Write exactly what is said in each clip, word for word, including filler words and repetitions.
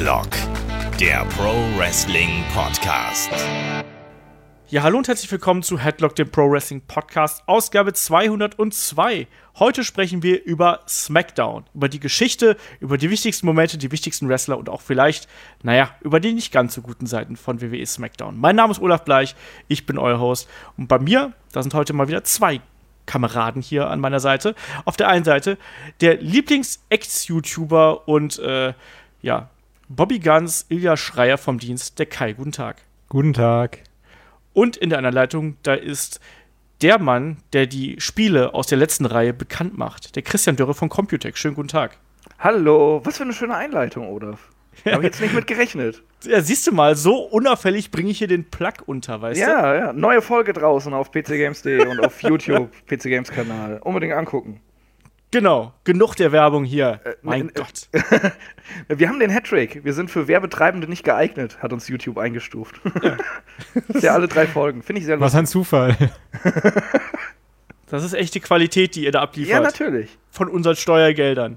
Headlock, der Pro Wrestling Podcast. Ja, hallo und herzlich willkommen zu Headlock, dem Pro Wrestling Podcast, Ausgabe zweihundertzwei. Heute sprechen wir über SmackDown, über die Geschichte, über die wichtigsten Momente, die wichtigsten Wrestler und auch vielleicht, naja, über die nicht ganz so guten Seiten von W W E SmackDown. Mein Name ist Olaf Bleich, ich bin euer Host und bei mir, da sind heute mal wieder zwei Kameraden hier an meiner Seite. Auf der einen Seite der Lieblings-Ex-YouTuber und, äh, ja, Bobby Guns, Ilja Schreier vom Dienst, der Kai. Guten Tag. Guten Tag. Und in der anderen Leitung, da ist der Mann, der die Spiele aus der letzten Reihe bekannt macht. Der Christian Dörre von Computec. Schönen guten Tag. Hallo, was für eine schöne Einleitung, Olaf. Habe ich jetzt nicht mit gerechnet. Ja, siehst du mal, so unauffällig bringe ich hier den Plug unter, weißt ja, du? Ja, ja. Neue Folge draußen auf p c games punkt d e und auf YouTube, P C Games Kanal. Unbedingt angucken. Genau, genug der Werbung hier. Äh, mein äh, Gott. Wir haben den Hattrick. Wir sind für Werbetreibende nicht geeignet, hat uns YouTube eingestuft. Ja. Das ist ja alle drei Folgen. Finde ich sehr lustig. Was ein Zufall. Das ist echt die Qualität, die ihr da abliefert. Ja, natürlich. Von unseren Steuergeldern.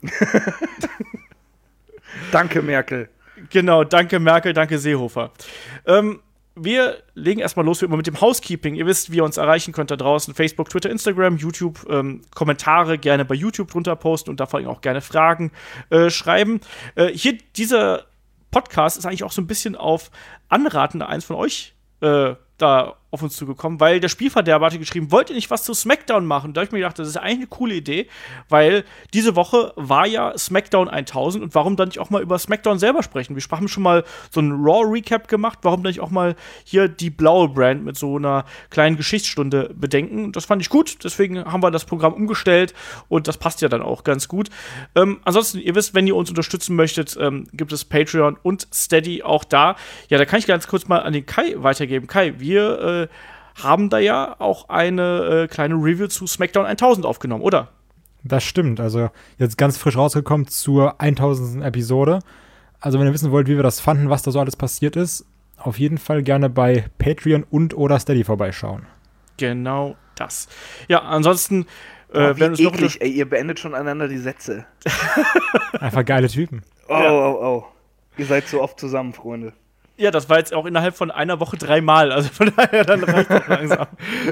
Danke, Merkel. Genau, danke, Merkel, danke, Seehofer. Ähm, wir legen erstmal los wie immer mit dem Housekeeping. Ihr wisst, wie ihr uns erreichen könnt da draußen. Facebook, Twitter, Instagram, YouTube. Ähm, Kommentare gerne bei YouTube drunter posten und da vor allem auch gerne Fragen äh, schreiben. Äh, hier, dieser Podcast ist eigentlich auch so ein bisschen auf Anraten eins von euch äh, da auf uns zugekommen, weil der Spielverderber hatte geschrieben, wollt ihr nicht was zu SmackDown machen? Da habe ich mir gedacht, das ist eigentlich eine coole Idee, weil diese Woche war ja SmackDown tausend und warum dann nicht auch mal über SmackDown selber sprechen? Wir haben schon mal so einen Raw-Recap gemacht, warum dann nicht auch mal hier die blaue Brand mit so einer kleinen Geschichtsstunde bedenken? Das fand ich gut, deswegen haben wir das Programm umgestellt und das passt ja dann auch ganz gut. Ähm, ansonsten, ihr wisst, wenn ihr uns unterstützen möchtet, ähm, gibt es Patreon und Steady auch da. Ja, da kann ich ganz kurz mal an den Kai weitergeben. Kai, wir äh, haben da ja auch eine äh, kleine Review zu SmackDown tausend aufgenommen, oder? Das stimmt, also jetzt ganz frisch rausgekommen zur tausendsten Episode. Also wenn ihr wissen wollt, wie wir das fanden, was da so alles passiert ist, auf jeden Fall gerne bei Patreon und oder Steady vorbeischauen. Genau das. Ja, ansonsten äh, oh, wenn es noch ey, ihr beendet schon einander die Sätze. Einfach geile Typen. Oh, ja. oh, oh. Ihr seid so oft zusammen, Freunde. Ja, das war jetzt auch innerhalb von einer Woche dreimal, also von daher dann reicht das langsam.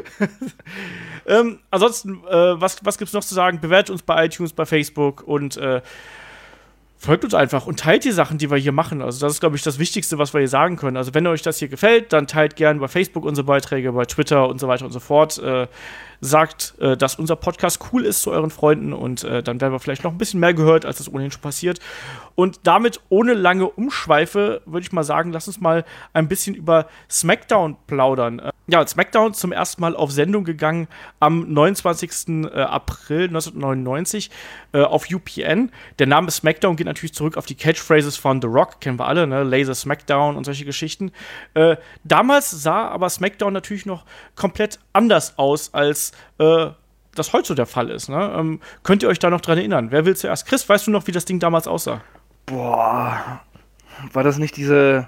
ähm, ansonsten, äh, was, was gibt's noch zu sagen? Bewertet uns bei iTunes, bei Facebook und äh, folgt uns einfach und teilt die Sachen, die wir hier machen. Also das ist, glaube ich, das Wichtigste, was wir hier sagen können. Also wenn euch das hier gefällt, dann teilt gerne bei Facebook unsere Beiträge, bei Twitter und so weiter und so fort. Äh, sagt, äh, dass unser Podcast cool ist zu euren Freunden und äh, dann werden wir vielleicht noch ein bisschen mehr gehört, als das ohnehin schon passiert. Und damit ohne lange Umschweife würde ich mal sagen, lass uns mal ein bisschen über SmackDown plaudern. Äh, ja, SmackDown zum ersten Mal auf Sendung gegangen am neunundzwanzigsten April neunzehnhundertneunundneunzig äh, auf U P N. Der Name SmackDown geht natürlich zurück auf die Catchphrases von The Rock, kennen wir alle, ne? Laser Smackdown und solche Geschichten. Äh, damals sah aber SmackDown natürlich noch komplett anders aus, als äh, das heute so der Fall ist. Ne? Ähm, könnt ihr euch da noch dran erinnern? Wer will zuerst? Chris, weißt du noch, wie das Ding damals aussah? Boah, war das nicht diese,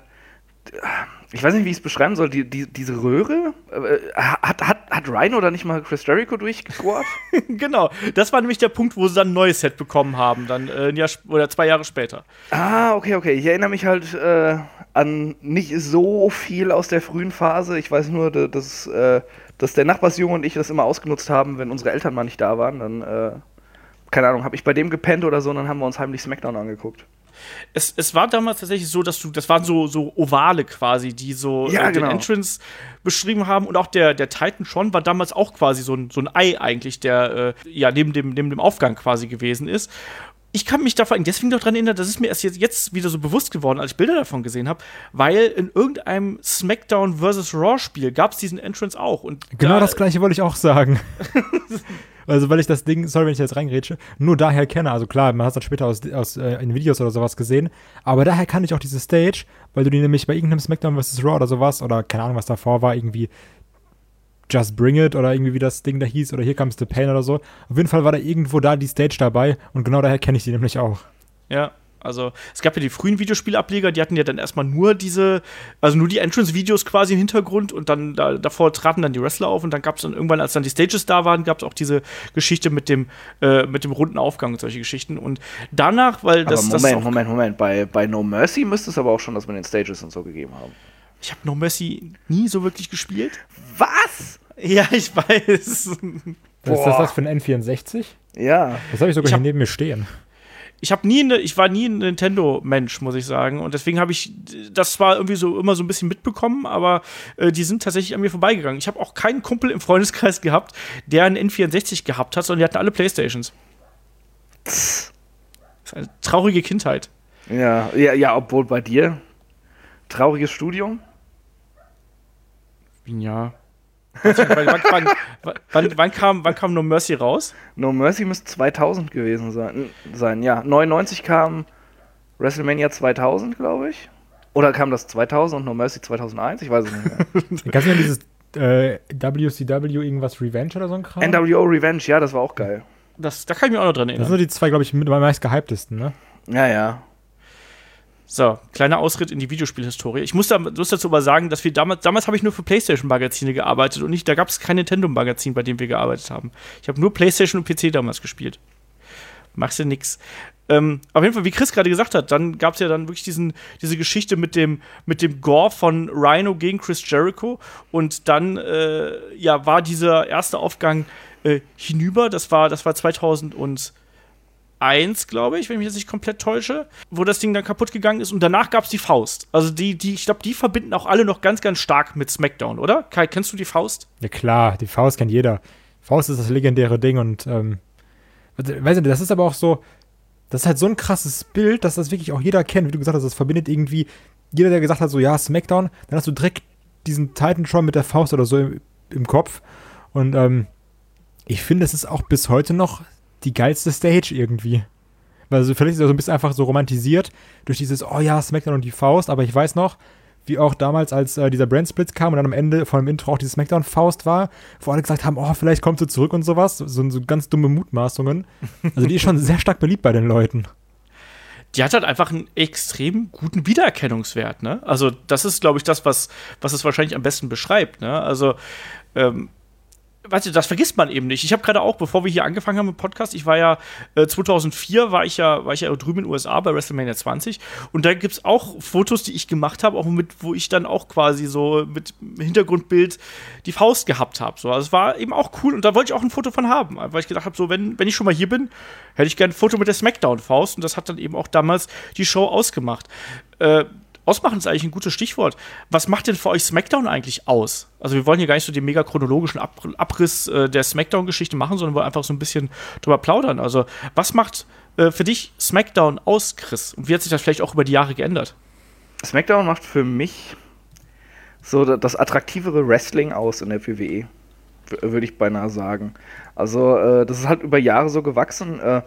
ich weiß nicht, wie ich es beschreiben soll, die, die, diese Röhre? Hat, hat, hat Rhino da nicht mal Chris Jericho durchgescored? Genau, das war nämlich der Punkt, wo sie dann ein neues Set bekommen haben, dann äh, ein Jahr sp- oder zwei Jahre später. Ah, okay, okay. Ich erinnere mich halt äh, an nicht so viel aus der frühen Phase. Ich weiß nur, dass, äh, dass der Nachbarsjunge und ich das immer ausgenutzt haben, wenn unsere Eltern mal nicht da waren. Dann, äh, keine Ahnung, habe ich bei dem gepennt oder so und dann haben wir uns heimlich SmackDown angeguckt. Es, es war damals tatsächlich so, dass du, das waren so, so Ovale quasi, die so ja, äh, genau. den Entrance beschrieben haben und auch der, der Titan schon war damals auch quasi so ein, so ein Ei eigentlich, der äh, ja neben dem, neben dem Aufgang quasi gewesen ist. Ich kann mich da vor allem deswegen noch dran erinnern, das ist mir erst jetzt, jetzt wieder so bewusst geworden, als ich Bilder davon gesehen habe, weil in irgendeinem SmackDown versus. Raw-Spiel gab es diesen Entrance auch. Und genau da, das Gleiche wollte ich auch sagen. Also, weil ich das Ding, sorry, wenn ich jetzt reingrätsche, nur daher kenne. Also klar, man hat es dann später aus, aus äh, in Videos oder sowas gesehen, aber daher kann ich auch diese Stage, weil du die nämlich bei irgendeinem SmackDown versus. Raw oder sowas, oder keine Ahnung, was davor war, irgendwie Just Bring It oder irgendwie wie das Ding da hieß oder Here Comes the Pain oder so. Auf jeden Fall war da irgendwo da die Stage dabei und genau daher kenne ich die nämlich auch. Ja, Also es gab ja die frühen Videospielableger, die hatten ja dann erstmal nur diese, also nur die Entrance-Videos quasi im Hintergrund und dann da, davor traten dann die Wrestler auf und dann gab es dann irgendwann, als dann die Stages da waren, gab es auch diese Geschichte mit dem, äh, mit dem runden Aufgang und solche Geschichten. Und danach, weil das. Aber Moment, das Moment, Moment. Bei, bei No Mercy müsste es aber auch schon das mit den Stages und so gegeben haben. Ich habe No Mercy nie so wirklich gespielt. Was? Ja, ich weiß. Was ist das, das für ein N vierundsechzig? Ja. Das habe ich sogar ich hab, hier neben mir stehen. Ich habe nie, ne, ich war nie ein Nintendo-Mensch, muss ich sagen. Und deswegen habe ich das zwar irgendwie so immer so ein bisschen mitbekommen, aber äh, die sind tatsächlich an mir vorbeigegangen. Ich habe auch keinen Kumpel im Freundeskreis gehabt, der einen N vierundsechzig gehabt hat, sondern die hatten alle Playstations. Das ist eine traurige Kindheit. Ja, ja, ja, obwohl bei dir trauriges Studium? Ja. wann, wann, wann, wann, kam, wann kam No Mercy raus? No Mercy müsste zweitausend gewesen sein. sein. Ja, neunundneunzig kam WrestleMania zweitausend, glaube ich. Oder kam das zweitausend und No Mercy zweitausendeins? Ich weiß es nicht mehr. Kannst du ja dieses äh, W C W irgendwas Revenge oder so ein Kram? N W O Revenge, ja, das war auch geil. Das, da kann ich mich auch noch dran erinnern. Das sind die zwei, glaube ich, mit am meist gehyptesten, ne? Ja, ja. So, kleiner Ausritt in die Videospielhistorie. Ich muss, da, muss dazu aber sagen, dass wir damals, damals habe ich nur für PlayStation-Magazine gearbeitet und nicht, da gab es kein Nintendo-Magazin, bei dem wir gearbeitet haben. Ich habe nur PlayStation und P C damals gespielt. Machst du nix. Ähm, auf jeden Fall, wie Chris gerade gesagt hat, dann gab es ja dann wirklich diesen, diese Geschichte mit dem, mit dem Gore von Rhino gegen Chris Jericho und dann äh, ja, war dieser erste Aufgang äh, hinüber. Das war, das war zweitausendeins, glaube ich, wenn ich mich jetzt nicht komplett täusche, wo das Ding dann kaputt gegangen ist und danach gab es die Faust. Also die, die, ich glaube, die verbinden auch alle noch ganz, ganz stark mit SmackDown, oder? Kai, kennst du die Faust? Ja klar, die Faust kennt jeder. Faust ist das legendäre Ding und ähm, weiß nicht, das ist aber auch so, das ist halt so ein krasses Bild, dass das wirklich auch jeder kennt, wie du gesagt hast, das verbindet irgendwie, jeder, der gesagt hat, so ja, SmackDown, dann hast du direkt diesen Titantron mit der Faust oder so im, im Kopf und ähm, ich finde, es ist auch bis heute noch die geilste Stage irgendwie. Also vielleicht ist es so ein bisschen einfach so romantisiert durch dieses, oh ja, SmackDown und die Faust, aber ich weiß noch, wie auch damals, als äh, dieser Brand-Split kam und dann am Ende von dem Intro auch diese SmackDown-Faust war, wo alle gesagt haben, oh, vielleicht kommt sie zurück und sowas, so, so ganz dumme Mutmaßungen. Also die ist schon sehr stark beliebt bei den Leuten. Die hat halt einfach einen extrem guten Wiedererkennungswert, ne? Also das ist, glaube ich, das, was, was es wahrscheinlich am besten beschreibt, ne? Also, ähm, weißt du, das vergisst man eben nicht. Ich habe gerade auch, bevor wir hier angefangen haben mit dem Podcast, ich war ja äh, zweitausendvier war ich ja war ich ja drüben in den U S A bei WrestleMania zwanzig und da gibt's auch Fotos, die ich gemacht habe, auch mit, wo ich dann auch quasi so mit Hintergrundbild die Faust gehabt habe. So, also es war eben auch cool und da wollte ich auch ein Foto von haben, weil ich gedacht habe, so wenn wenn ich schon mal hier bin, hätte ich gerne ein Foto mit der SmackDown-Faust und das hat dann eben auch damals die Show ausgemacht. Äh, Ausmachen ist eigentlich ein gutes Stichwort. Was macht denn für euch SmackDown eigentlich aus? Also wir wollen hier gar nicht so den mega chronologischen Ab- Abriss äh, der SmackDown-Geschichte machen, sondern wollen einfach so ein bisschen drüber plaudern. Also was macht äh, für dich SmackDown aus, Chris? Und wie hat sich das vielleicht auch über die Jahre geändert? SmackDown macht für mich so das attraktivere Wrestling aus in der W W E, w- würde ich beinahe sagen. Also äh, das ist halt über Jahre so gewachsen, äh,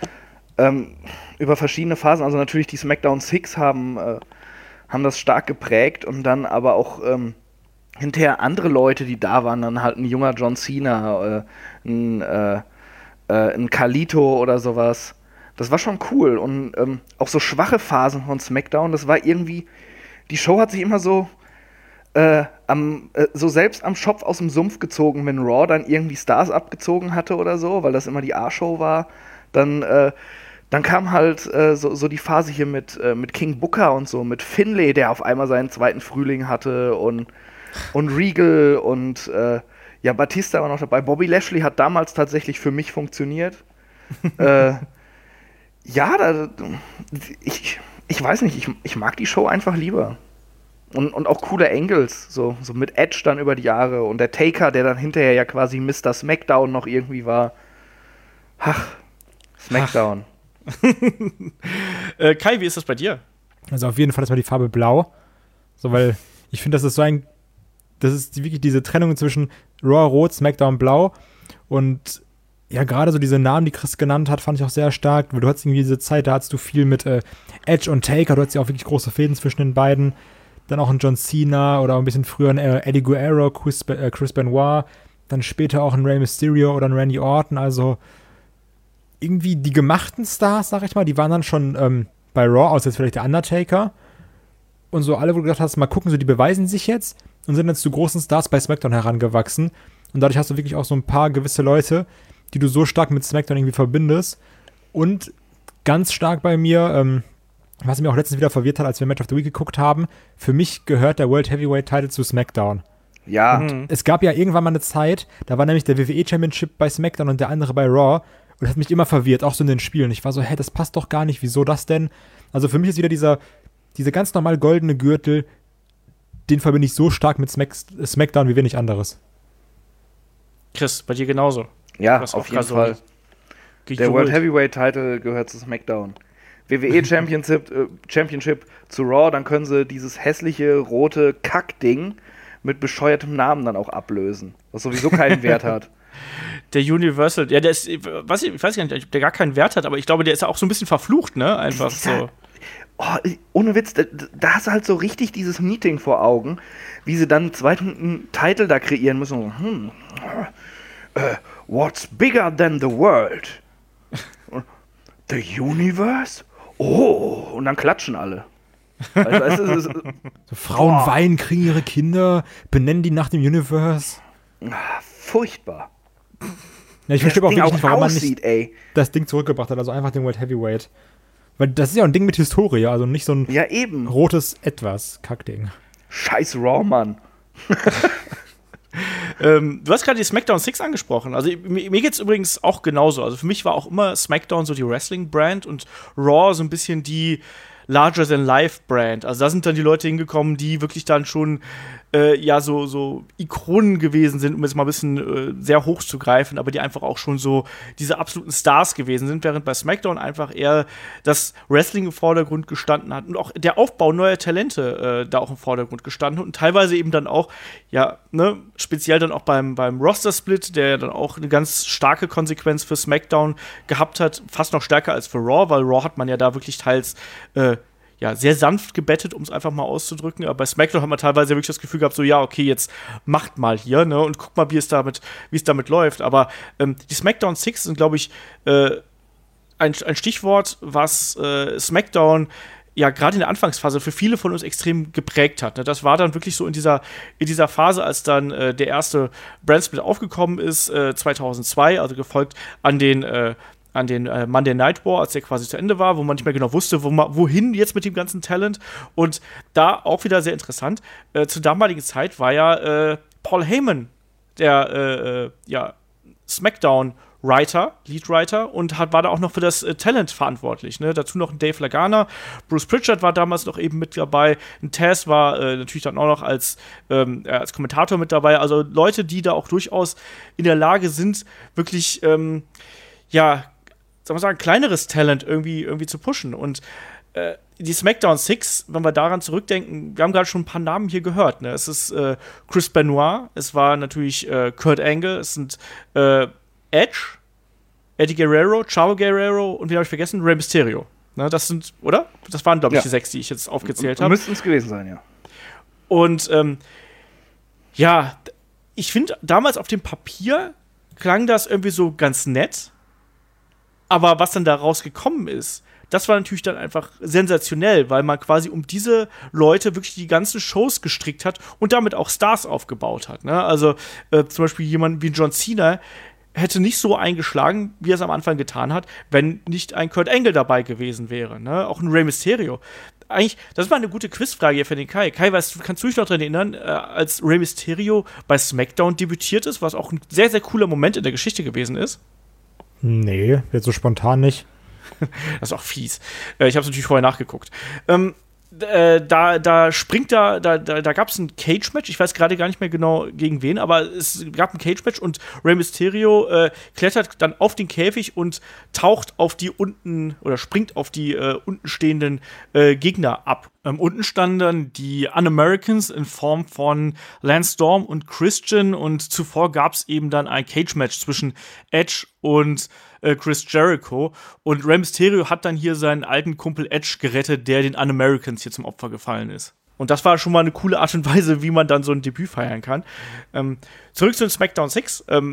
ähm, über verschiedene Phasen. Also natürlich die SmackDown Six haben äh, haben das stark geprägt und dann aber auch ähm, hinterher andere Leute, die da waren, dann halt ein junger John Cena, äh, ein, äh, äh, ein Carlito oder sowas. Das war schon cool und ähm, auch so schwache Phasen von SmackDown, das war irgendwie, die Show hat sich immer so äh, am, äh, so selbst am Schopf aus dem Sumpf gezogen, wenn Raw dann irgendwie Stars abgezogen hatte oder so, weil das immer die A-Show war, dann äh, Dann kam halt äh, so, so die Phase hier mit, äh, mit King Booker und so, mit Finlay, der auf einmal seinen zweiten Frühling hatte und, und Regal und äh, ja, Batista war noch dabei. Bobby Lashley hat damals tatsächlich für mich funktioniert. äh, ja, da, ich, ich weiß nicht, ich, ich mag die Show einfach lieber. Und, und auch coole Angles, so, so mit Edge dann über die Jahre und der Taker, der dann hinterher ja quasi Mister SmackDown noch irgendwie war. Ach, SmackDown. Ach. äh, Kai, wie ist das bei dir? Also auf jeden Fall ist mal die Farbe blau. So, weil ich finde, das ist so ein, das ist die, wirklich diese Trennung zwischen Raw rot, SmackDown blau und ja, gerade so diese Namen, die Chris genannt hat, fand ich auch sehr stark. Du hattest irgendwie diese Zeit, da hattest du viel mit äh, Edge und Taker, du hattest ja auch wirklich große Fäden zwischen den beiden. Dann auch ein John Cena oder ein bisschen früher ein äh, Eddie Guerrero, Chris, äh, Chris Benoit, dann später auch ein Rey Mysterio oder ein Randy Orton, also irgendwie die gemachten Stars, sag ich mal, die waren dann schon ähm, bei Raw, außer jetzt vielleicht der Undertaker. Und so alle, wo du gedacht hast, mal gucken, so die beweisen sich jetzt und sind jetzt zu großen Stars bei SmackDown herangewachsen. Und dadurch hast du wirklich auch so ein paar gewisse Leute, die du so stark mit SmackDown irgendwie verbindest. Und ganz stark bei mir, ähm, was mich auch letztens wieder verwirrt hat, als wir Match of the Week geguckt haben, für mich gehört der World Heavyweight Title zu SmackDown. Ja. Und es gab ja irgendwann mal eine Zeit, da war nämlich der W W E Championship bei SmackDown und der andere bei Raw. Und das hat mich immer verwirrt, auch so in den Spielen. Ich war so, hä, das passt doch gar nicht, wieso das denn? Also für mich ist wieder dieser, dieser ganz normal goldene Gürtel, den verbinde ich so stark mit Smack, SmackDown wie wenig anderes. Chris, bei dir genauso. Ja, auf jeden Fall. Der World Heavyweight Title gehört zu SmackDown. W W E Championship, äh, Championship zu Raw, dann können sie dieses hässliche, rote Kackding mit bescheuertem Namen dann auch ablösen, was sowieso keinen Wert hat. Der Universal, ja, der ist, was, ich weiß gar nicht, ob der gar keinen Wert hat, aber ich glaube, der ist ja auch so ein bisschen verflucht, ne? Einfach so. Oh, ohne Witz, da, da hast du halt so richtig dieses Meeting vor Augen, wie sie dann einen zweiten Titel da kreieren müssen. Hm, uh, what's bigger than the world? The universe? Oh, und dann klatschen alle. Also, es ist, es ist, so Frauen oh. weinen, kriegen ihre Kinder, benennen die nach dem Universe. Furchtbar. Ja, ich verstehe auch wirklich nicht, warum aussieht, man nicht ey. das Ding zurückgebracht hat, also einfach den World Heavyweight. Weil das ist ja ein Ding mit Historie, also nicht so ein ja, eben. rotes Etwas, Kackding. Scheiß Raw, Mann. ähm, du hast gerade die SmackDown Six angesprochen. Also mir, mir geht's übrigens auch genauso. Also für mich war auch immer SmackDown so die Wrestling-Brand und Raw so ein bisschen die Larger-than-Life-Brand. Also da sind dann die Leute hingekommen, die wirklich dann schon äh, ja so, so Ikonen gewesen sind, um jetzt mal ein bisschen äh, sehr hoch zu greifen, aber die einfach auch schon so diese absoluten Stars gewesen sind, während bei SmackDown einfach eher das Wrestling im Vordergrund gestanden hat und auch der Aufbau neuer Talente äh, da auch im Vordergrund gestanden hat und teilweise eben dann auch, ja, ne, speziell dann auch beim, beim Roster-Split, der dann auch eine ganz starke Konsequenz für SmackDown gehabt hat, fast noch stärker als für Raw, weil Raw hat man ja da wirklich teils äh, ja, sehr sanft gebettet, um es einfach mal auszudrücken. Aber bei SmackDown hat man teilweise wirklich das Gefühl gehabt, so, ja, okay, jetzt macht mal hier, ne, und guckt mal, wie es damit, wie es damit läuft. Aber ähm, die SmackDown Six sind, glaube ich, äh, ein, ein Stichwort, was äh, SmackDown ja gerade in der Anfangsphase für viele von uns extrem geprägt hat. Ne? Das war dann wirklich so in dieser, in dieser Phase, als dann äh, der erste Brandsplit aufgekommen ist, äh, zweitausendzwei, also gefolgt an den äh, an den äh, Monday Night War, als der quasi zu Ende war, wo man nicht mehr genau wusste, wo ma- wohin jetzt mit dem ganzen Talent. Und da auch wieder sehr interessant, äh, zur damaligen Zeit war ja äh, Paul Heyman der äh, äh, ja, SmackDown-Writer, Leadwriter und hat, war da auch noch für das äh, Talent verantwortlich. Ne? Dazu noch ein Dave Lagana, Bruce Pritchard war damals noch eben mit dabei, ein Taz war äh, natürlich dann auch noch als, ähm, äh, als Kommentator mit dabei. Also Leute, die da auch durchaus in der Lage sind, wirklich, ähm, ja, sagen wir sagen, kleineres Talent irgendwie, irgendwie zu pushen. Und äh, die SmackDown Six, wenn wir daran zurückdenken, wir haben gerade schon ein paar Namen hier gehört. Ne? Es ist äh, Chris Benoit, es war natürlich äh, Kurt Angle, es sind äh, Edge, Eddie Guerrero, Chavo Guerrero und wie habe ich vergessen? Rey Mysterio. Ne? Das sind, oder? Das waren, glaube ich, ja. die sechs, die ich jetzt aufgezählt habe. Müssten es gewesen sein, ja. Und ähm, ja, ich finde, damals auf dem Papier klang das irgendwie so ganz nett. Aber was dann daraus gekommen ist, das war natürlich dann einfach sensationell, weil man quasi um diese Leute wirklich die ganzen Shows gestrickt hat und damit auch Stars aufgebaut hat. Ne? Also äh, zum Beispiel jemand wie John Cena hätte nicht so eingeschlagen, wie er es am Anfang getan hat, wenn nicht ein Kurt Angle dabei gewesen wäre. Ne? Auch ein Rey Mysterio. Eigentlich, das war eine gute Quizfrage hier für den Kai. Kai, weißt, kannst du dich noch daran erinnern, äh, als Rey Mysterio bei SmackDown debütiert ist, was auch ein sehr, sehr cooler Moment in der Geschichte gewesen ist? Nee, jetzt so spontan nicht. Das ist auch fies. Äh, ich habe es natürlich vorher nachgeguckt. Ähm, äh, da, da springt da, da, da, da gab es ein Cage-Match. Ich weiß gerade gar nicht mehr genau gegen wen, aber es gab ein Cage-Match und Rey Mysterio äh, klettert dann auf den Käfig und taucht auf die unten oder springt auf die äh, unten stehenden äh, Gegner ab. Ähm, unten standen dann die Un-Americans in Form von Lance Storm und Christian und zuvor gab es eben dann ein Cage-Match zwischen Edge und äh, Chris Jericho und Rey Mysterio hat dann hier seinen alten Kumpel Edge gerettet, der den Un-Americans hier zum Opfer gefallen ist. Und das war schon mal eine coole Art und Weise, wie man dann so ein Debüt feiern kann. Ähm, zurück zu den SmackDown Six. Ähm,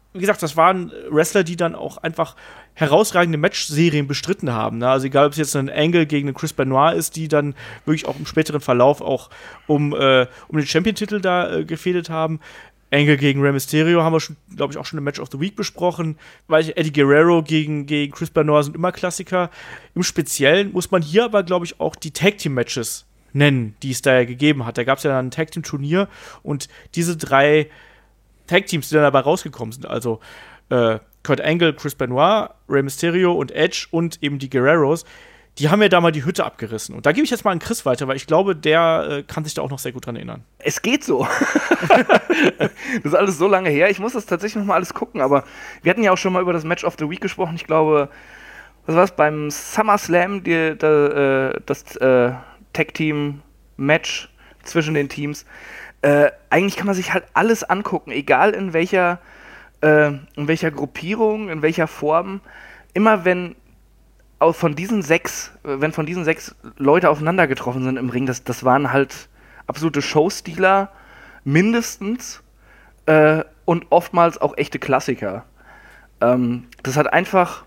wie gesagt, das waren Wrestler, die dann auch einfach herausragende Matchserien bestritten haben. Ne? Also egal, ob es jetzt ein Angle gegen einen Chris Benoit ist, die dann wirklich auch im späteren Verlauf auch um, äh, um den Champion-Titel da äh, gefädelt haben. Angle gegen Rey Mysterio haben wir, glaube ich, auch schon im Match of the Week besprochen. Weil Eddie Guerrero gegen, gegen Chris Benoit sind immer Klassiker. Im Speziellen muss man hier aber, glaube ich, auch die Tag-Team-Matches nennen, die es da ja gegeben hat. Da gab es ja dann ein Tag-Team-Turnier und diese drei Tag-Teams, die dann dabei rausgekommen sind, also äh, Kurt Angle, Chris Benoit, Rey Mysterio und Edge und eben die Guerreros, die haben ja da mal die Hütte abgerissen. Und da gebe ich jetzt mal an Chris weiter, weil ich glaube, der äh, kann sich da auch noch sehr gut dran erinnern. Es geht so. Das ist alles so lange her. Ich muss das tatsächlich noch mal alles gucken, aber wir hatten ja auch schon mal über das Match of the Week gesprochen. Ich glaube, was war es, beim SummerSlam, die, die, äh, das äh, Tag-Team-Match zwischen den Teams. Äh, eigentlich kann man sich halt alles angucken, egal in welcher, äh, in welcher Gruppierung, in welcher Form. Immer wenn auch von diesen sechs, wenn von diesen sechs Leute aufeinander getroffen sind im Ring, das, das waren halt absolute Showstealer, mindestens, äh, und oftmals auch echte Klassiker. Ähm, das hat einfach,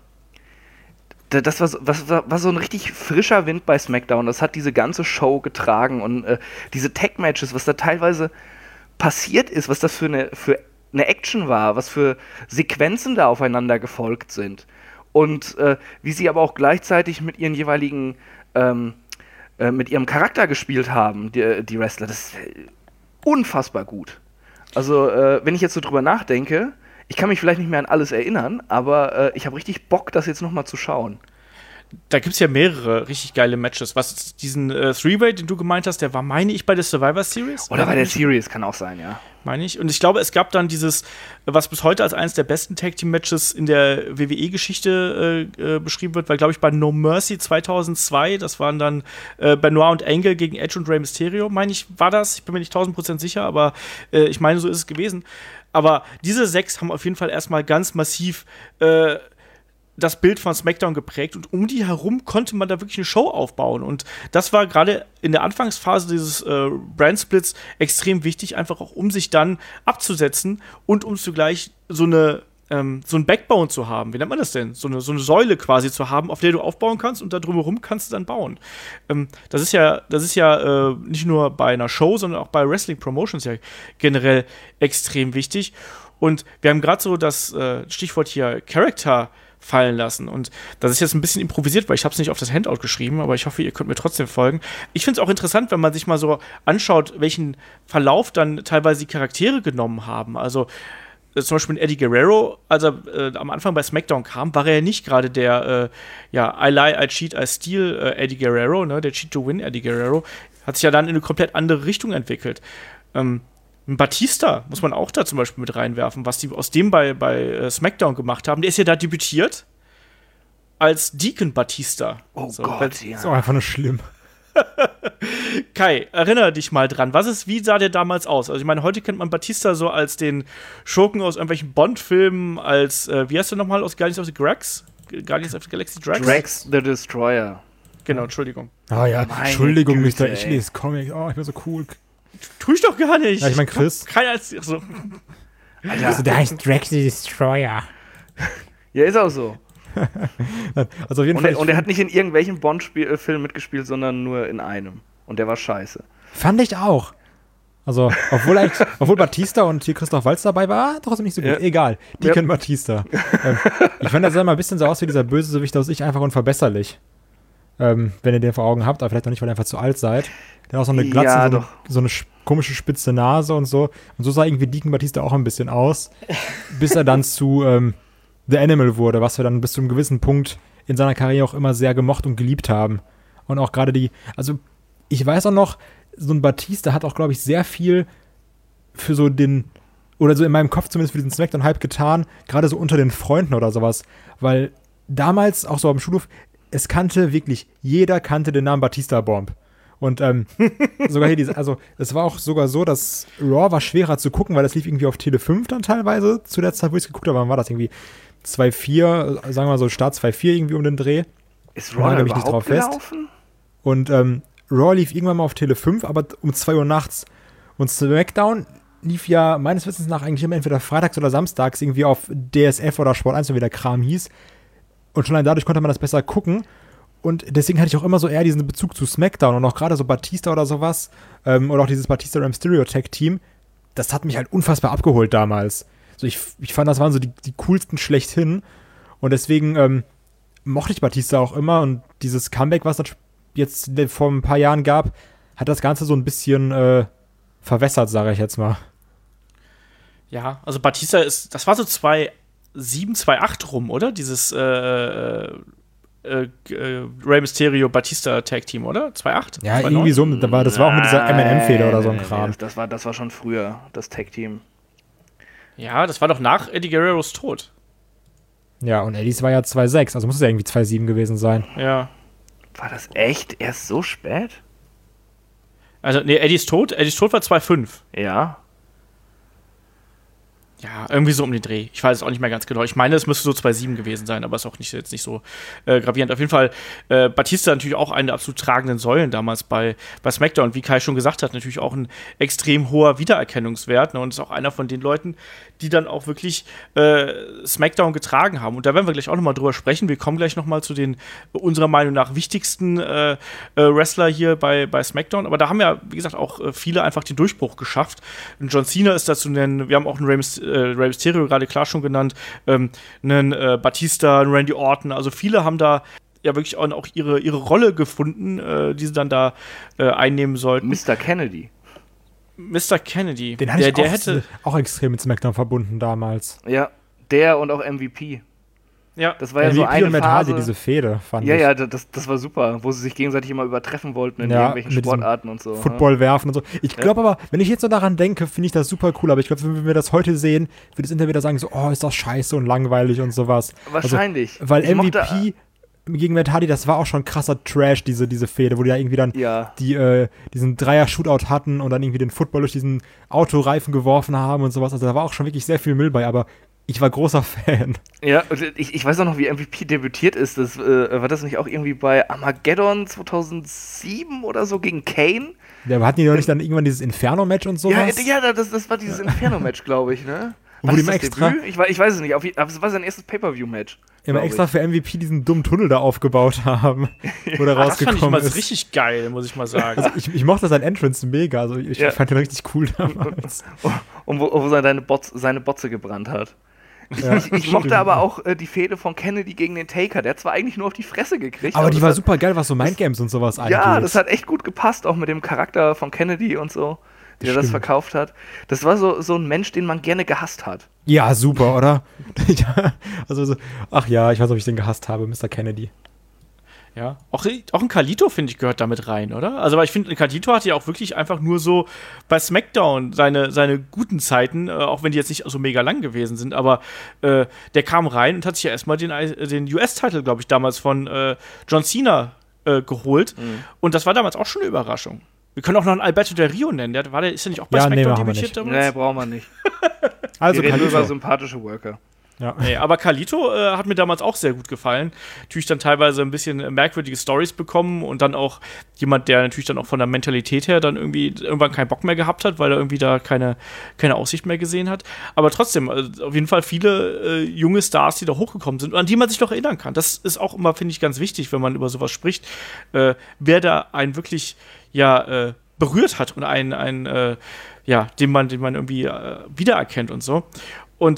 das war, was, war so ein richtig frischer Wind bei SmackDown. Das hat diese ganze Show getragen und äh, diese Tag-Matches, was da teilweise passiert ist, was das für eine, für eine Action war, was für Sequenzen da aufeinander gefolgt sind. Und äh, wie sie aber auch gleichzeitig mit ihren jeweiligen, ähm, äh, mit ihrem Charakter gespielt haben, die, die Wrestler, das ist unfassbar gut. Also, äh, wenn ich jetzt so drüber nachdenke, ich kann mich vielleicht nicht mehr an alles erinnern, aber äh, ich habe richtig Bock, das jetzt nochmal zu schauen. Da gibt es ja mehrere richtig geile Matches. Was diesen äh, Three-Way, den du gemeint hast, der war, meine ich, bei der Survivor Series? Oder bei der Series, kann auch sein, ja. Meine ich. Und ich glaube, es gab dann dieses, was bis heute als eines der besten Tag-Team-Matches in der W W E-Geschichte äh, äh, beschrieben wird, weil, glaube ich, bei No Mercy zweitausendzwei, das waren dann äh, Benoit und Angle gegen Edge und Rey Mysterio, meine ich, war das. Ich bin mir nicht tausend Prozent sicher, aber äh, ich meine, so ist es gewesen. Aber diese sechs haben auf jeden Fall erstmal ganz massiv äh, das Bild von SmackDown geprägt und um die herum konnte man da wirklich eine Show aufbauen und das war gerade in der Anfangsphase dieses äh, Brandsplits extrem wichtig, einfach auch um sich dann abzusetzen und um zugleich so eine ähm, so ein Backbone zu haben. Wie nennt man das denn? So eine, so eine Säule quasi zu haben, auf der du aufbauen kannst und da drumherum kannst du dann bauen. Ähm, das ist ja, das ist ja äh, nicht nur bei einer Show, sondern auch bei Wrestling Promotions ja generell extrem wichtig und wir haben gerade so das äh, Stichwort hier Character fallen lassen. Und das ist jetzt ein bisschen improvisiert, weil ich habe es nicht auf das Handout geschrieben, aber ich hoffe, ihr könnt mir trotzdem folgen. Ich finde es auch interessant, wenn man sich mal so anschaut, welchen Verlauf dann teilweise die Charaktere genommen haben. Also äh, zum Beispiel Eddie Guerrero, als er äh, am Anfang bei SmackDown kam, war er ja nicht gerade der äh, ja, I lie, I cheat, I steal äh, Eddie Guerrero, ne? Der Cheat to Win Eddie Guerrero, hat sich ja dann in eine komplett andere Richtung entwickelt. Ähm, Batista muss man auch da zum Beispiel mit reinwerfen, was die aus dem bei, bei äh, SmackDown gemacht haben. Der ist ja da debütiert als Deacon Batista. Oh so, Gott, ja. Das ist auch einfach nur schlimm. Kai, erinnere dich mal dran. Was ist, wie sah der damals aus? Also ich meine, heute kennt man Batista so als den Schurken aus irgendwelchen Bond-Filmen, als, äh, wie heißt der nochmal, aus Guardians of the Galaxy? Guardians of the Galaxy Drax? Drax the Destroyer. Genau, Entschuldigung. Ah ja, Meine Entschuldigung, Güte, Mister Ich ey. lese Comic. Oh, ich bin so cool. Tu ich doch gar nicht. Ja, ich mein Chris. Keiner als. So. Alter. Also der heißt Drax the Destroyer. Ja, ist auch so. Also auf jeden Und Fall. er, und er hat nicht in irgendwelchen Bond-Filmen mitgespielt, sondern nur in einem. Und der war scheiße. Fand ich auch. Also, obwohl, eigentlich, obwohl Batista und hier Christoph Waltz dabei war, trotzdem nicht so gut. Ja. Egal. Die Ja. kennen Batista. ähm, ich fand, der sah mal ein bisschen so aus wie dieser Bösewicht aus Ich einfach unverbesserlich. Ähm, wenn ihr den vor Augen habt, aber vielleicht noch nicht, weil ihr einfach zu alt seid. Der hat auch so eine Glatze, Ja, so, eine, doch. so eine sch- komische spitze Nase und so. Und so sah irgendwie Deacon Batista auch ein bisschen aus, bis er dann zu ähm, The Animal wurde, was wir dann bis zu einem gewissen Punkt in seiner Karriere auch immer sehr gemocht und geliebt haben. Und auch gerade die, also ich weiß auch noch, so ein Batista hat auch, glaube ich, sehr viel für so den, oder so in meinem Kopf zumindest für diesen Smackdown-Hype getan, gerade so unter den Freunden oder sowas. Weil damals, auch so am Schulhof, es kannte wirklich, jeder kannte den Namen Batista Bomb. Und ähm, sogar hier diese, also es war auch sogar so, dass Raw war schwerer zu gucken, weil das lief irgendwie auf Tele fünf dann teilweise, zu der Zeit, wo ich es geguckt habe, wann war das irgendwie zwei vier, sagen wir mal so Start zwei vier irgendwie um den Dreh. Ist Raw Raw da da mich nicht drauf überhaupt fest. gelaufen? Und ähm, Raw lief irgendwann mal auf Tele fünf, aber um zwei Uhr nachts. Und SmackDown lief ja meines Wissens nach eigentlich immer entweder freitags oder samstags irgendwie auf D S F oder Sport eins, so wie der Kram hieß. Und schon allein dadurch konnte man das besser gucken. Und deswegen hatte ich auch immer so eher diesen Bezug zu SmackDown und auch gerade so Batista oder sowas ähm, oder auch dieses Batista Rey Mysterio Tag Team. Das hat mich halt unfassbar abgeholt damals. So ich, ich fand, das waren so die, die coolsten schlechthin. Und deswegen ähm, mochte ich Batista auch immer. Und dieses Comeback, was es jetzt vor ein paar Jahren gab, hat das Ganze so ein bisschen äh, verwässert, sage ich jetzt mal. Ja, also Batista ist, das war so zwei sieben, zwei acht rum, oder? Dieses äh, äh, äh, Rey Mysterio Batista Tag Team, oder? zwei acht? Ja, irgendwie so. Das war, das war auch mit dieser M and M-Feder oder so ein Kram. Das, das, war, das war schon früher, das Tag Team. Ja, das war doch nach Eddie Guerreros Tod. Ja, und Eddies war ja zwei sechs, also muss es ja irgendwie zwei sieben gewesen sein. Ja. War das echt erst so spät? Also, nee, Eddies Tod, Eddies Tod war zwei fünf. Ja. Ja, irgendwie so um den Dreh. Ich weiß es auch nicht mehr ganz genau. Ich meine, es müsste so zwei sieben gewesen sein, aber ist auch nicht, jetzt nicht so äh, gravierend. Auf jeden Fall, äh, Batista natürlich auch eine der absolut tragenden Säulen damals bei, bei SmackDown. Wie Kai schon gesagt hat, natürlich auch ein extrem hoher Wiedererkennungswert. Ne? Und ist auch einer von den Leuten, die dann auch wirklich äh, SmackDown getragen haben. Und da werden wir gleich auch nochmal drüber sprechen. Wir kommen gleich nochmal zu den unserer Meinung nach wichtigsten äh, äh, Wrestler hier bei, bei SmackDown. Aber da haben ja, wie gesagt, auch äh, viele einfach den Durchbruch geschafft. Und John Cena ist dazu nennen. Wir haben auch einen Rey Mysterio, äh, Rey Mysterio gerade klar schon genannt, ähm, einen äh, Batista, einen Randy Orton. Also viele haben da ja wirklich auch, auch ihre, ihre Rolle gefunden, äh, die sie dann da äh, einnehmen sollten. Mister Kennedy. Mister Kennedy. Den hatte der, ich der auch, hätte auch extrem mit SmackDown verbunden damals. Ja, der und auch M V P. Ja, das war ja M V P so eine und Matt Phase. Hardy, diese Fehde, fand ja, ich. Ja, ja, das, das war super, wo sie sich gegenseitig immer übertreffen wollten in ja, irgendwelchen Sportarten und so. Football werfen und so. Ich glaube ja. aber, wenn ich jetzt so daran denke, finde ich das super cool. Aber ich glaube, wenn wir das heute sehen, wird es entweder sagen so, oh, ist das scheiße und langweilig und sowas. Wahrscheinlich. Also, weil ich M V P mochte, gegen Matt Hardy, das war auch schon krasser Trash, diese, diese Fehde, wo die ja irgendwie dann ja. die, äh, diesen Dreier-Shootout hatten und dann irgendwie den Football durch diesen Autoreifen geworfen haben und sowas. Also da war auch schon wirklich sehr viel Müll bei, aber ich war großer Fan. Ja, ich, ich weiß auch noch, wie M V P debütiert ist. Das, äh, war das nicht auch irgendwie bei Armageddon zweitausendsieben oder so gegen Kane? Ja, aber hatten die doch nicht dann irgendwann dieses Inferno-Match und sowas? Ja, ja das, das war dieses Inferno-Match, glaube ich, ne? Und wo die mal extra, ich, ich weiß es nicht, auf, aber es war sein erstes Pay-Per-View-Match. Immer extra ich. für M V P diesen dummen Tunnel da aufgebaut haben, wo der rausgekommen ist. Das fand ich mal ist. richtig geil, muss ich mal sagen. Also ich, ich mochte sein Entrance mega, also ich ja. fand den richtig cool damals. Und, und, und wo, wo seine, Bots, seine Botze gebrannt hat. Ja, ich, ich mochte aber auch äh, die Fehde von Kennedy gegen den Taker. Der hat zwar eigentlich nur auf die Fresse gekriegt. Aber, aber die war hat, super geil, was so Mindgames und sowas angeht. Ja, das hat echt gut gepasst, auch mit dem Charakter von Kennedy und so, wie er das verkauft hat. Das war so, so ein Mensch, den man gerne gehasst hat. Ja, super, oder? also, so, ach ja, ich weiß, ob ich den gehasst habe, Mister Kennedy. Ja, auch, auch ein Kalito, finde ich, gehört damit rein, oder? Also, weil ich finde, Kalito hatte ja auch wirklich einfach nur so bei SmackDown seine, seine guten Zeiten, äh, auch wenn die jetzt nicht so mega lang gewesen sind, aber äh, der kam rein und hat sich ja erstmal den, den U S-Titel, glaube ich, damals von äh, John Cena äh, geholt. Mhm. Und das war damals auch schon eine Überraschung. Wir können auch noch einen Alberto Del Rio nennen. Der, war der, ist ja nicht auch bei ja, SmackDown nee, debütiert damals? Nee, brauchen wir nicht. Also wir reden über sympathische Worker. Ja. Nee, aber Kalito äh, hat mir damals auch sehr gut gefallen. Natürlich dann teilweise ein bisschen merkwürdige Storys bekommen und dann auch jemand, der natürlich dann auch von der Mentalität her dann irgendwie irgendwann keinen Bock mehr gehabt hat, weil er irgendwie da keine, keine Aussicht mehr gesehen hat. Aber trotzdem, also auf jeden Fall viele äh, junge Stars, die da hochgekommen sind und an die man sich doch erinnern kann. Das ist auch immer, finde ich, ganz wichtig, wenn man über sowas spricht, äh, wer da einen wirklich, ja, äh, berührt hat und einen, einen äh, ja, den man, den man irgendwie äh, wiedererkennt und so. Und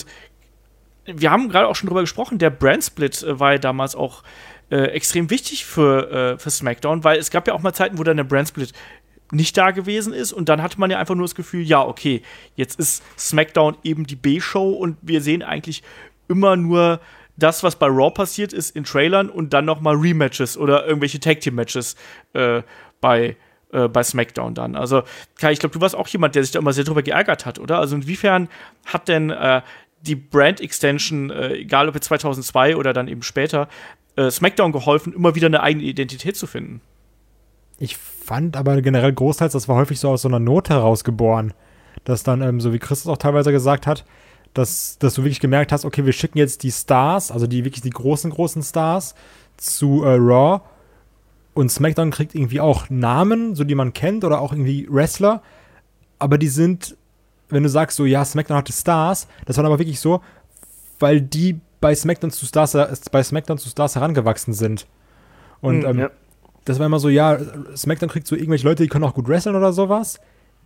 wir haben gerade auch schon drüber gesprochen, der Brand-Split äh, war ja damals auch äh, extrem wichtig für, äh, für SmackDown, weil es gab ja auch mal Zeiten, wo dann der Brand-Split nicht da gewesen ist und dann hatte man ja einfach nur das Gefühl, ja, okay, jetzt ist SmackDown eben die B-Show und wir sehen eigentlich immer nur das, was bei Raw passiert ist, in Trailern und dann noch mal Rematches oder irgendwelche Tag-Team-Matches äh, bei äh, bei SmackDown dann. Also, Kai, ich glaube, du warst auch jemand, der sich da immer sehr drüber geärgert hat, oder? Also inwiefern hat denn äh, die Brand-Extension, äh, egal ob jetzt zweitausendzwei oder dann eben später, äh, SmackDown geholfen, immer wieder eine eigene Identität zu finden? Ich fand aber generell großteils, das war häufig so aus so einer Not heraus geboren, dass dann, ähm, so wie Christus auch teilweise gesagt hat, dass, dass du wirklich gemerkt hast, okay, wir schicken jetzt die Stars, also die wirklich die großen, großen Stars zu äh, Raw und SmackDown kriegt irgendwie auch Namen, so die man kennt oder auch irgendwie Wrestler, aber die sind wenn du sagst, so, ja, SmackDown hatte Stars, das war aber wirklich so, weil die bei SmackDown zu Stars, bei SmackDown zu Stars herangewachsen sind. Und mhm, ähm, ja. das war immer so, ja, SmackDown kriegt so irgendwelche Leute, die können auch gut wresteln oder sowas.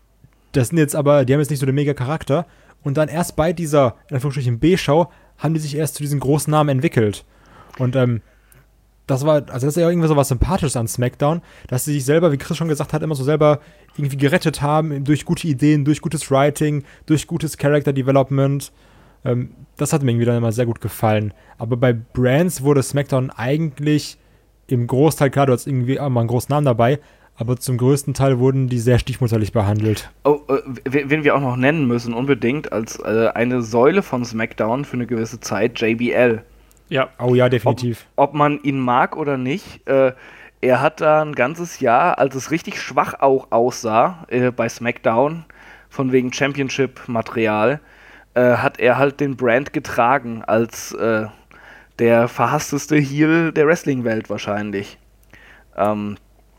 Das sind jetzt aber, die haben jetzt nicht so den mega Charakter. Und dann erst bei dieser, in Anführungsstrichen, B-Show, haben die sich erst zu diesen großen Namen entwickelt. Und ähm, das war, also das ist ja irgendwie so was Sympathisches an SmackDown, dass sie sich selber, wie Chris schon gesagt hat, immer so selber irgendwie gerettet haben durch gute Ideen, durch gutes Writing, durch gutes Character Development. Ähm, das hat mir irgendwie dann immer sehr gut gefallen. Aber bei Brands wurde SmackDown eigentlich im Großteil, klar, du hast irgendwie auch mal einen großen Namen dabei, aber zum größten Teil wurden die sehr stiefmütterlich behandelt. Oh, äh, wen wir auch noch nennen müssen, unbedingt, als äh, eine Säule von SmackDown für eine gewisse Zeit, J B L. Ja. Oh ja, definitiv. Ob, ob man ihn mag oder nicht, äh, er hat da ein ganzes Jahr, als es richtig schwach auch aussah, äh, bei SmackDown, von wegen Championship-Material, äh, hat er halt den Brand getragen als äh, der verhassteste Heel der Wrestling-Welt wahrscheinlich. Ähm,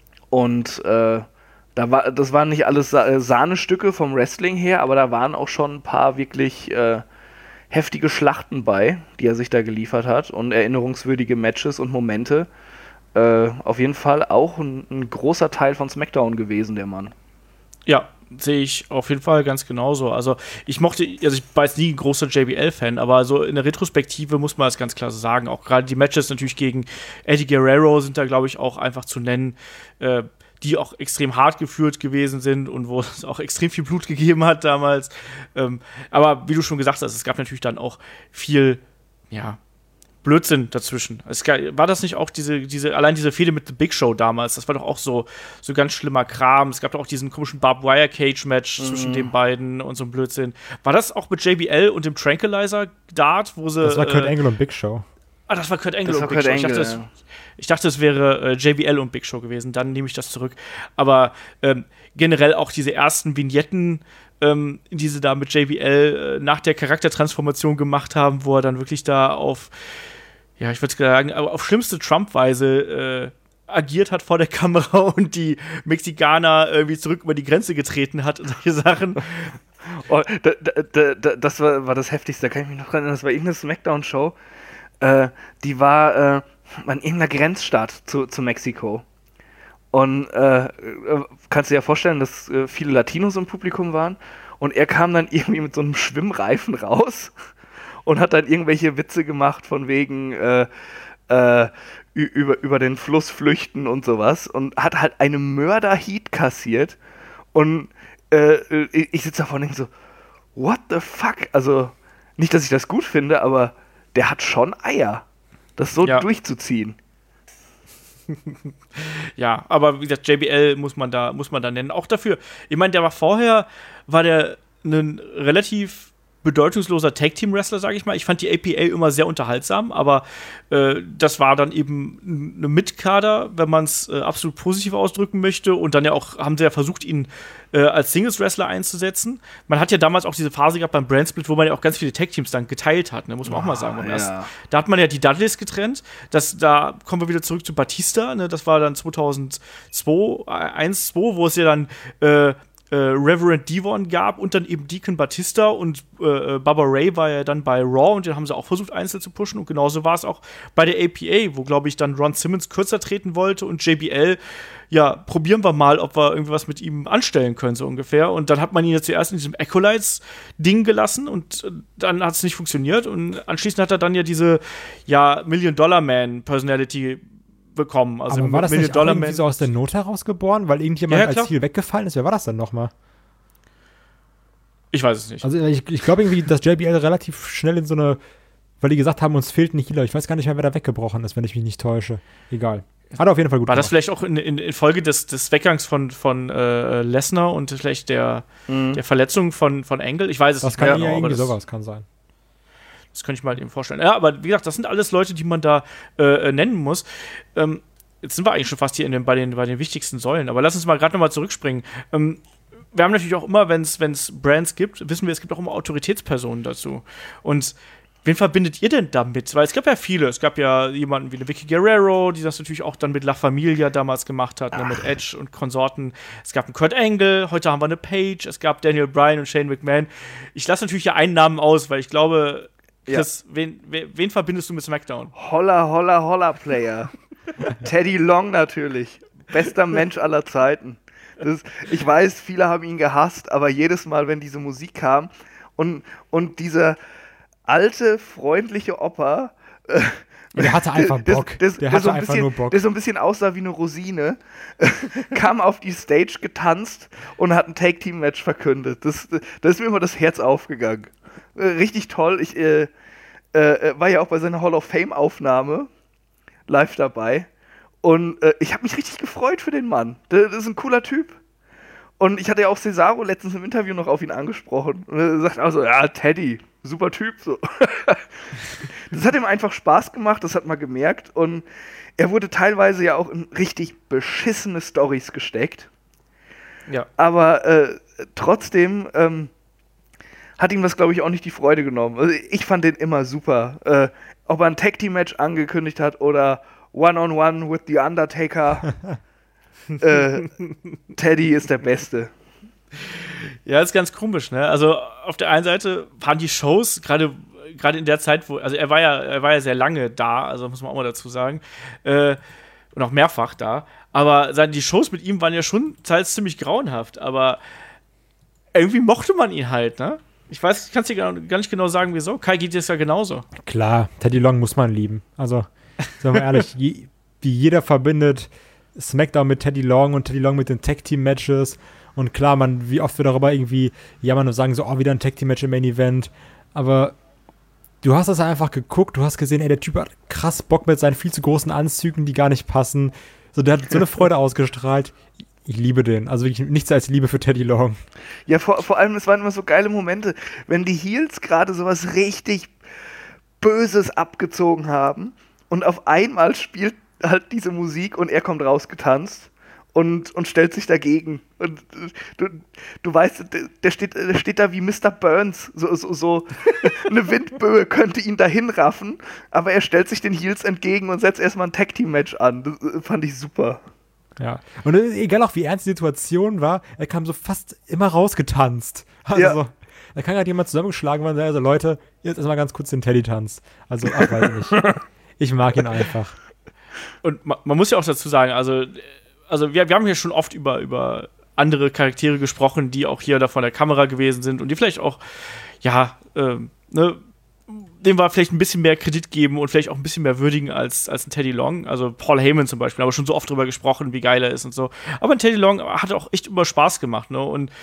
und äh, da war, das waren nicht alles Sa- Sahnestücke vom Wrestling her, aber da waren auch schon ein paar wirklich äh, heftige Schlachten bei, die er sich da geliefert hat und erinnerungswürdige Matches und Momente. Äh, auf jeden Fall auch ein, ein großer Teil von SmackDown gewesen, der Mann. Ja, sehe ich auf jeden Fall ganz genauso. Also ich mochte, also ich war jetzt nie ein großer J B L-Fan, aber so in der Retrospektive muss man das ganz klar so sagen. Auch gerade die Matches natürlich gegen Eddie Guerrero sind da, glaube ich, auch einfach zu nennen, äh, die auch extrem hart geführt gewesen sind und wo es auch extrem viel Blut gegeben hat damals. Ähm, aber wie du schon gesagt hast, es gab natürlich dann auch viel, ja, Blödsinn dazwischen. Es gab, war das nicht auch diese, diese, allein diese Fehde mit The Big Show damals, das war doch auch so, so ganz schlimmer Kram. Es gab doch auch diesen komischen Barbed Wire Cage Match mhm. zwischen den beiden und so ein Blödsinn. War das auch mit J B L und dem Tranquilizer Dart, wo sie. Das war Kurt äh, Angle und Big Show. Ah, das war Kurt Angle das und Big Big Show. Angle, ich, dachte, ja. das, ich dachte, es wäre äh, J B L und Big Show gewesen. Dann nehme ich das zurück. Aber ähm, generell auch diese ersten Vignetten, ähm, die sie da mit J B L äh, nach der Charaktertransformation gemacht haben, wo er dann wirklich da auf, ja, ich würde sagen, auf schlimmste Trump-Weise äh, agiert hat vor der Kamera und die Mexikaner irgendwie zurück über die Grenze getreten hat und solche Sachen. Oh, da, da, da, das war, war das Heftigste, da kann ich mich noch dran erinnern, das war irgendeine Smackdown-Show, äh, die war äh, an irgendeiner Grenzstadt zu, zu Mexiko. Und äh, kannst du dir ja vorstellen, dass äh, viele Latinos im Publikum waren und er kam dann irgendwie mit so einem Schwimmreifen raus und hat dann irgendwelche Witze gemacht von wegen äh, äh, über, über den Fluss flüchten und sowas und hat halt eine Mörder-Heat kassiert und äh, ich sitze davor und denke so, what the fuck? Also, nicht, dass ich das gut finde, aber der hat schon Eier, das so ja. durchzuziehen. Ja, aber wie gesagt, J B L muss man da, muss man da nennen. Auch dafür, ich meine, der war vorher, war der ein relativ bedeutungsloser Tag-Team-Wrestler, sage ich mal. Ich fand die A P A immer sehr unterhaltsam, aber äh, das war dann eben eine Mitkader, wenn man es äh, absolut positiv ausdrücken möchte. Und dann ja auch, haben sie ja versucht, ihn äh, als Singles-Wrestler einzusetzen. Man hat ja damals auch diese Phase gehabt beim Brand-Split, wo man ja auch ganz viele Tag-Teams dann geteilt hat, ne? Muss man oh, auch mal sagen. Ja. Erst, da hat man ja die Dudleys getrennt. Das, da kommen wir wieder zurück zu Batista. Ne? Das war dann zweitausendzwei, eins, zwei, wo es ja dann äh, Äh, Reverend Devon gab und dann eben Deacon Batista und äh, Bubba Ray war ja dann bei Raw und den haben sie auch versucht einzeln zu pushen und genauso war es auch bei der A P A, wo glaube ich dann Ron Simmons kürzer treten wollte und J B L, ja, probieren wir mal, ob wir irgendwie was mit ihm anstellen können, so ungefähr. Und dann hat man ihn ja zuerst in diesem Acolytes-Ding gelassen und äh, dann hat es nicht funktioniert und anschließend hat er dann ja diese, ja, Million-Dollar-Man-Personality bekommen. Also aber war das nicht auch irgendwie so aus der Not heraus geboren, weil irgendjemand ja, ja, als Ziel weggefallen ist? Wer war das dann nochmal? Ich weiß es nicht. Also ich, ich glaube irgendwie, dass J B L relativ schnell in so eine, weil die gesagt haben, uns fehlt ein Healer. Ich weiß gar nicht mehr, wer da weggebrochen ist, wenn ich mich nicht täusche. Egal. Hat auf jeden Fall gut War gemacht. Das vielleicht auch in, in, in Folge des, des Weggangs von, von äh, Lesnar und vielleicht der, mhm. der Verletzung von, von Angle? Ich weiß es das nicht. Kann Das kann ja irgendwie das, sowas kann sein. Das könnte ich mal eben vorstellen. Ja, aber wie gesagt, das sind alles Leute, die man da äh, nennen muss. Ähm, jetzt sind wir eigentlich schon fast hier in den, bei, den, bei den wichtigsten Säulen. Aber lass uns mal gerade noch mal zurückspringen. Ähm, wir haben natürlich auch immer, wenn es Brands gibt, wissen wir, es gibt auch immer Autoritätspersonen dazu. Und wen verbindet ihr denn damit? Weil es gab ja viele. Es gab ja jemanden wie eine Vicky Guerrero, die das natürlich auch dann mit La Familia damals gemacht hat, ne, mit Edge und Konsorten. Es gab einen Kurt Angle, heute haben wir eine Paige, es gab Daniel Bryan und Shane McMahon. Ich lasse natürlich hier einen Namen aus, weil ich glaube, Chris, ja. wen, wen, wen verbindest du mit SmackDown? Holla, holla, holla Player. Teddy Long natürlich. Bester Mensch aller Zeiten. Das, ich weiß, viele haben ihn gehasst, aber jedes Mal, wenn diese Musik kam und, und dieser alte, freundliche Opa. Äh, der hatte einfach Bock. Das, das, der das hatte so einfach bisschen, nur Bock. Der so ein bisschen aussah wie eine Rosine, äh, kam auf die Stage getanzt und hat ein Take-Team-Match verkündet. Das, das ist mir immer das Herz aufgegangen. Äh, richtig toll. Ich äh, äh, war ja auch bei seiner Hall of Fame-Aufnahme live dabei. Und äh, ich habe mich richtig gefreut für den Mann. Der, das ist ein cooler Typ. Und ich hatte ja auch Cesaro letztens im Interview noch auf ihn angesprochen. Und er sagt also, ja, Teddy, super Typ. So. Das hat ihm einfach Spaß gemacht, das hat man gemerkt. Und er wurde teilweise ja auch in richtig beschissene Storys gesteckt. Ja. Aber äh, trotzdem ähm, hat ihm das, glaube ich, auch nicht die Freude genommen. Also ich fand den immer super. Äh, ob er ein Tag-Team-Match angekündigt hat oder One-on-One with The Undertaker. äh, Teddy ist der Beste. Ja, ist ganz komisch, ne? Also auf der einen Seite waren die Shows gerade gerade in der Zeit, wo, also er war ja er war ja sehr lange da, also muss man auch mal dazu sagen, äh, und auch mehrfach da, aber die Shows mit ihm waren ja schon teils ziemlich grauenhaft, aber irgendwie mochte man ihn halt, ne? Ich weiß, ich kann es dir gar nicht genau sagen, wieso. Kai, geht es ja genauso. Klar, Teddy Long muss man lieben. Also, sagen wir ehrlich, je, wie jeder verbindet SmackDown mit Teddy Long und Teddy Long mit den Tag-Team-Matches. Und klar, man, wie oft wir darüber irgendwie jammern und sagen so, oh, wieder ein Tag-Team-Match im Main-Event. Aber du hast das einfach geguckt, du hast gesehen, ey, der Typ hat krass Bock mit seinen viel zu großen Anzügen, die gar nicht passen. So, der hat so eine Freude ausgestrahlt. Ich liebe den. Also wirklich nichts als Liebe für Teddy Long. Ja, vor, vor allem, es waren immer so geile Momente, wenn die Heels gerade sowas richtig Böses abgezogen haben und auf einmal spielt halt diese Musik und er kommt rausgetanzt und, und stellt sich dagegen. Und du, du weißt, der steht, der steht da wie Mister Burns. So, so, so eine Windböe könnte ihn dahin raffen, aber er stellt sich den Heels entgegen und setzt erstmal ein Tag-Team-Match an. Das fand ich super. Ja, und egal auch wie ernst die Situation war, er kam so fast immer rausgetanzt. Also, ja. Da kann halt jemand zusammengeschlagen werden und sagen, also Leute, jetzt erstmal ganz kurz den Teddy-Tanz. Also, ach, weiß nicht. Ich mag ihn einfach. Und man, man muss ja auch dazu sagen, also, also wir, wir haben hier schon oft über, über andere Charaktere gesprochen, die auch hier da vor der Kamera gewesen sind und die vielleicht auch, ja, ähm, ne, dem wir vielleicht ein bisschen mehr Kredit geben und vielleicht auch ein bisschen mehr würdigen als, als ein Teddy Long. Also Paul Heyman zum Beispiel, aber schon so oft drüber gesprochen, wie geil er ist und so. Aber ein Teddy Long hat auch echt immer Spaß gemacht, ne? Und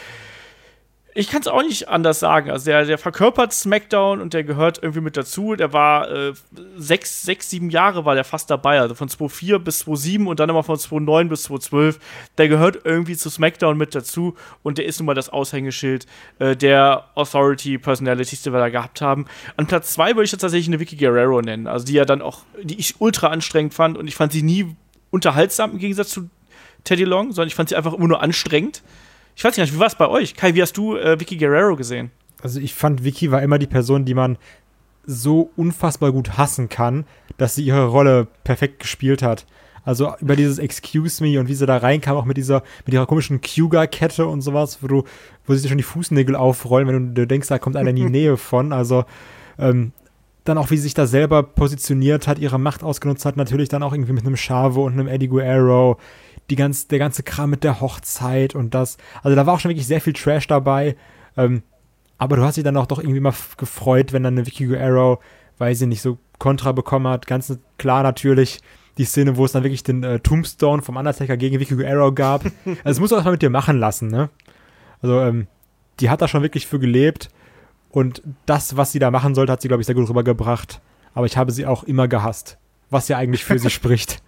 ich kann es auch nicht anders sagen. Also der, der verkörpert SmackDown und der gehört irgendwie mit dazu. Der war äh, sechs, sechs, sieben Jahre war der fast dabei. Also von zweitausendvier bis zweitausendsieben und dann nochmal von zweitausendneun bis zweitausendzwölf. Der gehört irgendwie zu SmackDown mit dazu und der ist nun mal das Aushängeschild äh, der Authority-Personalities, die wir da gehabt haben. An Platz zwei würde ich jetzt tatsächlich eine Vicky Guerrero nennen. Also die ja dann auch, die ich ultra anstrengend fand und ich fand sie nie unterhaltsam im Gegensatz zu Teddy Long, sondern ich fand sie einfach immer nur anstrengend. Ich weiß nicht, wie war es bei euch? Kai, wie hast du äh, Vicky Guerrero gesehen? Also ich fand, Vicky war immer die Person, die man so unfassbar gut hassen kann, dass sie ihre Rolle perfekt gespielt hat. Also über dieses Excuse Me und wie sie da reinkam, auch mit dieser mit ihrer komischen Cougar-Kette und sowas, wo du, wo sich schon die Fußnägel aufrollen, wenn du, du denkst, da kommt einer in die Nähe von. Also ähm, dann auch, wie sie sich da selber positioniert hat, ihre Macht ausgenutzt hat, natürlich dann auch irgendwie mit einem Chavo und einem Eddie Guerrero. Die ganz, der ganze Kram mit der Hochzeit und das. Also da war auch schon wirklich sehr viel Trash dabei. Ähm, aber du hast dich dann auch doch irgendwie mal f- gefreut, wenn dann eine Vicky Guerrero, weil sie nicht so Kontra bekommen hat. Ganz klar natürlich die Szene, wo es dann wirklich den äh, Tombstone vom Undertaker gegen Vicky Guerrero gab. Also das musst du auch mal mit dir machen lassen, ne? Also ähm, die hat da schon wirklich für gelebt. Und das, was sie da machen sollte, hat sie, glaube ich, sehr gut rübergebracht. Aber ich habe sie auch immer gehasst. Was ja eigentlich für sie spricht.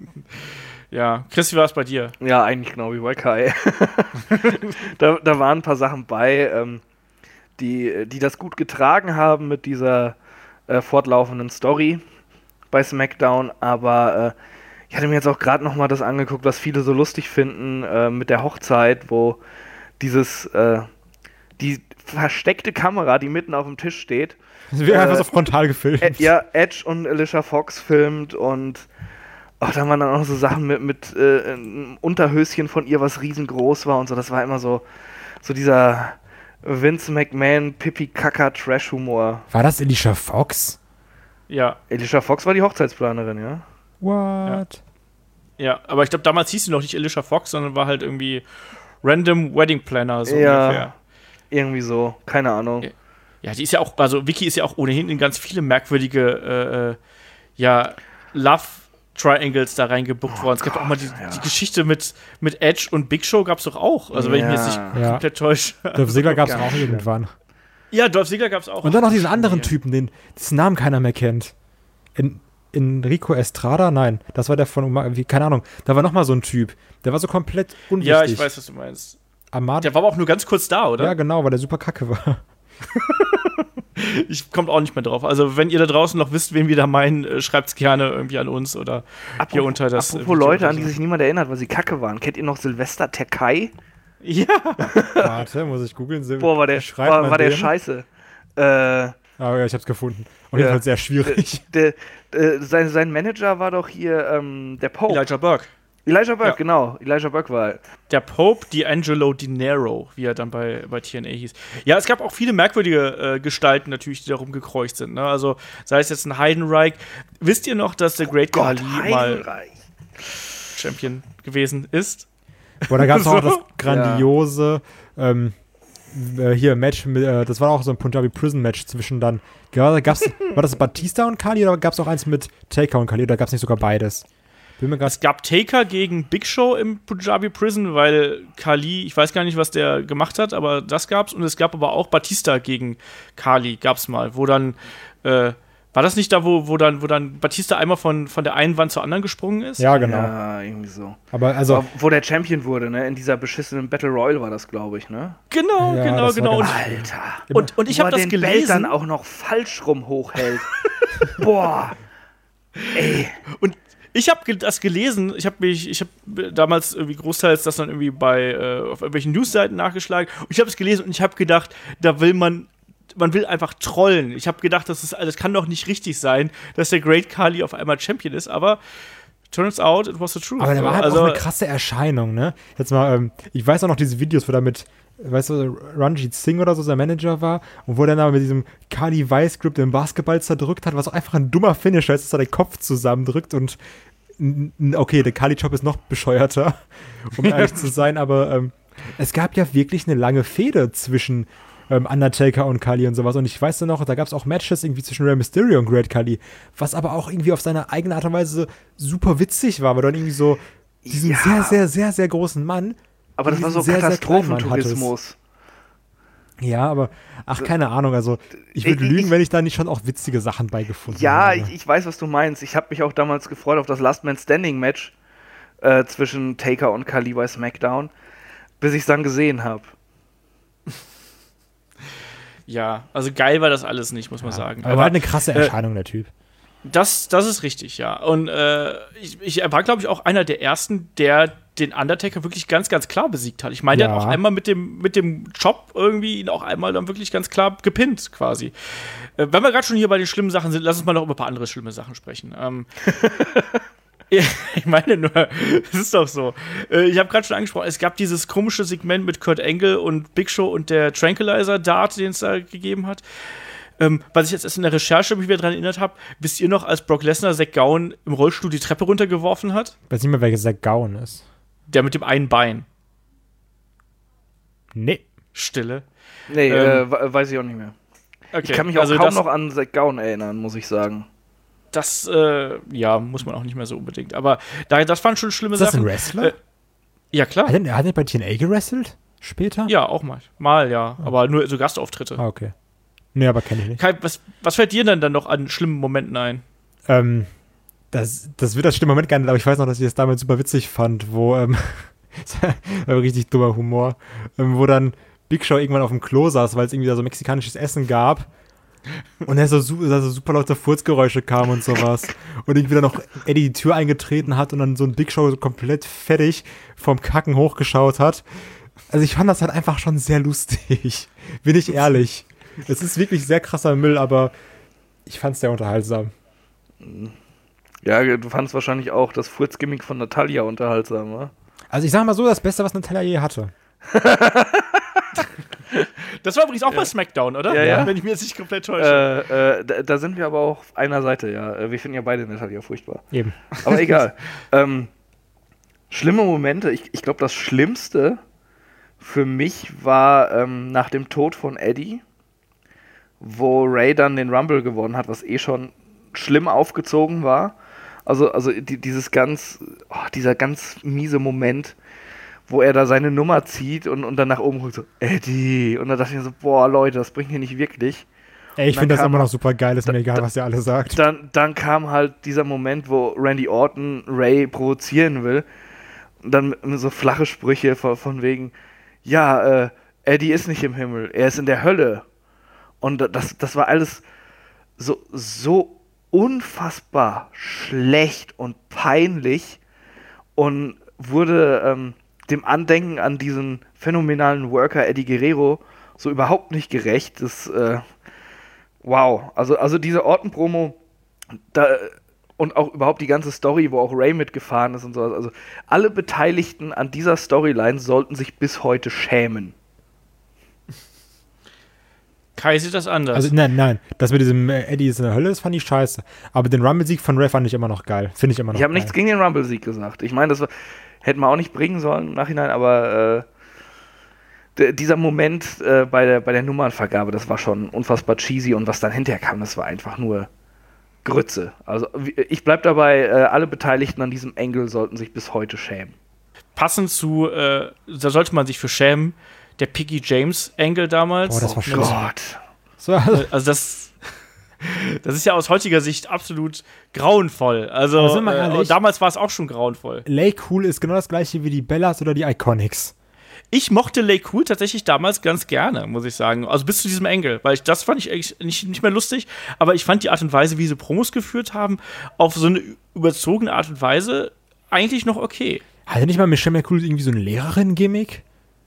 Ja, Chris, wie war es bei dir? Ja, eigentlich genau wie bei Kai. da, da waren ein paar Sachen bei, ähm, die, die das gut getragen haben mit dieser äh, fortlaufenden Story bei SmackDown, aber äh, ich hatte mir jetzt auch gerade nochmal das angeguckt, was viele so lustig finden äh, mit der Hochzeit, wo dieses, äh, die versteckte Kamera, die mitten auf dem Tisch steht, Das wäre äh, einfach so frontal gefilmt. Ed, ja, Edge und Alicia Fox filmt und ach, da waren dann auch so Sachen mit, mit äh, einem Unterhöschen von ihr, was riesengroß war und so. Das war immer so, so dieser Vince McMahon, Pipi-Kaka-Trash-Humor. War das Alicia Fox? Ja. Alicia Fox war die Hochzeitsplanerin, ja. What? Ja, ja, aber ich glaube, damals hieß sie noch nicht Alicia Fox, sondern war halt irgendwie Random Wedding Planner, so ja, ungefähr. Irgendwie so, keine Ahnung. Ja. Ja, die ist ja auch, also Vicky ist ja auch ohnehin in ganz viele merkwürdige, äh, ja, Love-Triangles da reingebuckt oh worden. Es gab Gott, auch mal die, ja. die Geschichte mit, mit Edge und Big Show gab's doch auch. Also wenn ja. ich mich jetzt nicht ja. komplett täusche. Dolph Ziggler gab's auch irgendwann. Ja, Dolph Ziggler gab's auch. Und dann noch diesen anderen Typen, den dessen Namen keiner mehr kennt. In, Enrico Estrada? Nein, das war der von, wie, keine Ahnung. Da war noch mal so ein Typ. Der war so komplett unwichtig. Ja, ich weiß, was du meinst. Amad- der war aber auch nur ganz kurz da, oder? Ja, genau, weil der super kacke war. Ich komme auch nicht mehr drauf. Also, wenn ihr da draußen noch wisst, wen wir da meinen, äh, schreibt es gerne irgendwie an uns oder apropos, hier unter das. Apropos Leute, an die sich niemand erinnert, weil sie kacke waren. Kennt ihr noch Silvester Terkay? Ja. Warte, muss ich googeln. Sil- Boah, war der, war, war der scheiße. Äh, ah, ja, ich hab's gefunden. Auf jeden Fall sehr schwierig. Der, der, sein, sein Manager war doch hier ähm, der Pope. Elijah Burke. Elijah Burke, ja. genau. Elijah Burke war der Pope D'Angelo Dinero, wie er dann bei, bei T N A hieß. Ja, es gab auch viele merkwürdige äh, Gestalten natürlich, die da rumgekreucht sind. Ne? Also sei es jetzt ein Heidenreich. Wisst ihr noch, dass der Great Khali mal Champion gewesen ist? Boah, da gab es so. auch das grandiose ja. ähm, äh, hier Match, mit, äh, das war auch so ein Punjabi Prison Match zwischen dann, gab's, war das Batista und Khali oder gab es auch eins mit Taker und Khali oder gab es nicht sogar beides? Es gab Taker gegen Big Show im Punjabi Prison, weil Khali, ich weiß gar nicht, was der gemacht hat, aber das gab's. Und es gab aber auch Batista gegen Khali, gab's mal, wo dann, äh, war das nicht da, wo, wo, dann, wo dann Batista einmal von, von der einen Wand zur anderen gesprungen ist? Ja, genau. Ja, irgendwie so. Aber also, aber wo der Champion wurde, ne? In dieser beschissenen Battle Royale war das, glaube ich, ne? Genau, ja, genau, genau. Und, Alter. Und, und ich habe das den gelesen. Belt dann auch noch falsch rum hochhält. Boah. Ey. Und ich habe das gelesen, ich habe mich, ich habe damals irgendwie großteils das dann irgendwie bei äh, auf irgendwelchen Newsseiten nachgeschlagen und ich habe es gelesen und ich habe gedacht, da will man, man will einfach trollen. Ich habe gedacht, das ist, das kann doch nicht richtig sein, dass der Great Khali auf einmal Champion ist, aber turns out, it was the truth. Aber der war halt also, auch eine krasse Erscheinung, ne? Jetzt mal, ähm, ich weiß auch noch diese Videos, wo da mit, weißt du, Ranjit Singh oder so sein Manager war und wo der dann mit diesem Khali Vice Grip den Basketball zerdrückt hat, was auch einfach ein dummer Finisher ist, dass er den Kopf zusammendrückt und okay, der Khali-Job ist noch bescheuerter, um ehrlich zu sein, aber ähm, es gab ja wirklich eine lange Fehde zwischen ähm, Undertaker und Khali und sowas und ich weiß noch, da gab es auch Matches irgendwie zwischen Rey Mysterio und Great Khali, was aber auch irgendwie auf seine eigene Art und Weise super witzig war, weil du dann irgendwie so diesen ja. sehr, sehr, sehr, sehr großen Mann aber das war so Katastrophentourismus. Ja, aber, ach, keine Ahnung, also ich würde lügen, ich, wenn ich da nicht schon auch witzige Sachen beigefunden ja, habe. Ja, ich, ich weiß, was du meinst. Ich habe mich auch damals gefreut auf das Last Man Standing Match äh, zwischen Taker und Khali bei SmackDown, bis ich es dann gesehen habe. Ja, also geil war das alles nicht, muss man ja, sagen. Aber, aber war halt eine krasse Erscheinung, äh, der Typ. Das, das ist richtig, ja. Und äh, ich, ich war, glaube ich, auch einer der Ersten, der den Undertaker wirklich ganz, ganz klar besiegt hat. Ich meine, ja. der hat auch einmal mit dem, mit dem Chop irgendwie ihn auch einmal dann wirklich ganz klar gepinnt, quasi. Äh, wenn wir gerade schon hier bei den schlimmen Sachen sind, lass uns mal noch über ein paar andere schlimme Sachen sprechen. Ähm, ich meine nur, es ist doch so. Äh, ich habe gerade schon angesprochen, es gab dieses komische Segment mit Kurt Angle und Big Show und der Tranquilizer-Dart, den es da gegeben hat. Ähm, was ich jetzt erst in der Recherche mich wieder dran erinnert habe, wisst ihr noch, als Brock Lesnar Zack Gowen im Rollstuhl die Treppe runtergeworfen hat? Ich weiß nicht mehr, wer Zack Gowen ist. Der mit dem einen Bein. Nee. Stille. Nee, ähm, äh, weiß ich auch nicht mehr. Okay, ich kann mich auch also kaum noch an Zack Gowen erinnern, muss ich sagen. Das, äh, ja, muss man auch nicht mehr so unbedingt. Aber da, das waren schon schlimme Sachen. Sachen. Ist das ein Wrestler? Äh, ja, klar. Hat er, hat er bei T N A gewrestelt? Später? Ja, auch mal. Mal, ja. Oh. Aber nur so Gastauftritte. Ah, okay. Nee, aber kenne ich nicht. Kai, was, was fällt dir denn dann noch an schlimmen Momenten ein? Ähm, das, das wird das schlimme Moment gar nicht, aber ich weiß noch, dass ich das damals super witzig fand, wo, ähm, das war richtig dummer Humor, ähm, wo dann Big Show irgendwann auf dem Klo saß, weil es irgendwie da so mexikanisches Essen gab und er so, so super laute Furzgeräusche kam und sowas und irgendwie dann noch Eddie die Tür eingetreten hat und dann so ein Big Show so komplett fertig vom Kacken hochgeschaut hat. Also ich fand das halt einfach schon sehr lustig, bin ich ehrlich. Es ist wirklich sehr krasser Müll, aber ich fand's sehr unterhaltsam. Ja, du fandst wahrscheinlich auch das Furzgimmick von Natalia unterhaltsam, wa? Also ich sag mal so, das Beste, was Natalia je hatte. Das war übrigens auch ja. bei SmackDown, oder? Ja, ja. Wenn ich mir jetzt nicht komplett täusche. Äh, äh, da, da sind wir aber auch auf einer Seite, ja. Wir finden ja beide Natalia furchtbar. Eben. Aber egal. ähm, schlimme Momente. Ich, ich glaube, das Schlimmste für mich war ähm, nach dem Tod von Eddie, wo Ray dann den Rumble gewonnen hat, was eh schon schlimm aufgezogen war. Also, also die, dieses ganz, oh, dieser ganz miese Moment, wo er da seine Nummer zieht und, und dann nach oben guckt, so, Eddie. Und dann dachte ich mir so, boah, Leute, das bringt hier nicht wirklich. Ey, ich finde das immer noch super geil, ist mir egal, was ihr alle sagt. Dann, dann kam halt dieser Moment, wo Randy Orton Ray provozieren will. Und dann mit so flache Sprüche von, von wegen, ja, äh, Eddie ist nicht im Himmel, er ist in der Hölle. Und das, das war alles so, so unfassbar schlecht und peinlich und wurde ähm, dem Andenken an diesen phänomenalen Worker Eddie Guerrero so überhaupt nicht gerecht. Das, äh, wow. Also, also diese Orton-Promo da, und auch überhaupt die ganze Story, wo auch Ray mitgefahren ist und sowas. Also alle Beteiligten an dieser Storyline sollten sich bis heute schämen. Kai sieht das anders. Also nein, nein, das mit diesem äh, Eddie ist in der Hölle, das fand ich scheiße. Aber den Rumble-Sieg von Ray fand ich immer noch geil. Finde ich immer noch Ich habe geil. nichts gegen den Rumble-Sieg gesagt. Ich meine, das war, hätten wir auch nicht bringen sollen im Nachhinein, aber äh, d- dieser Moment äh, bei, der, bei der Nummernvergabe, das war schon unfassbar cheesy und was dann hinterher kam, das war einfach nur Grütze. Also ich bleib dabei, äh, alle Beteiligten an diesem Angle sollten sich bis heute schämen. Passend zu, äh, da sollte man sich für schämen, der Piggy James Angle damals. Oh, das war schlimm. Gott. So, also, Also das, das ist ja aus heutiger Sicht absolut grauenvoll. Also Aber sind wir äh, ehrlich? damals war es auch schon grauenvoll. Lay Cool ist genau das gleiche wie die Bellas oder die Iconics. Ich mochte Lay Cool tatsächlich damals ganz gerne, muss ich sagen. Also bis zu diesem Angle, weil ich das fand ich eigentlich nicht, nicht mehr lustig, aber ich fand die Art und Weise, wie sie Promos geführt haben, auf so eine überzogene Art und Weise eigentlich noch okay. Hatte nicht mal Michelle McCool irgendwie so ein Lehrerin-Gimmick?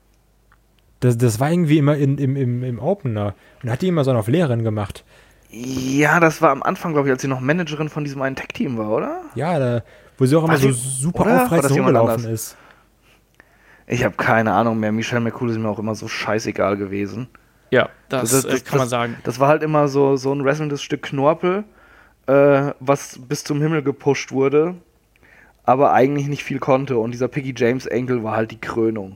Das, das war irgendwie immer in, im, im, im Opener. Und hat die immer so auf Lehrerin gemacht. Ja, das war am Anfang, glaube ich, als sie noch Managerin von diesem einen Tech-Team war, oder? Ja, da, wo sie auch immer War so sie- super oder? War das aufreizend jemand rumgelaufen anders? ist. Ich habe keine Ahnung mehr. Michelle McCool ist mir auch immer so scheißegal gewesen. Ja, das, Das- das- äh, kann man sagen. Das war halt immer so, so ein wrestlendes Stück Knorpel, äh, was bis zum Himmel gepusht wurde, aber eigentlich nicht viel konnte. Und dieser Piggy James Angle war halt die Krönung.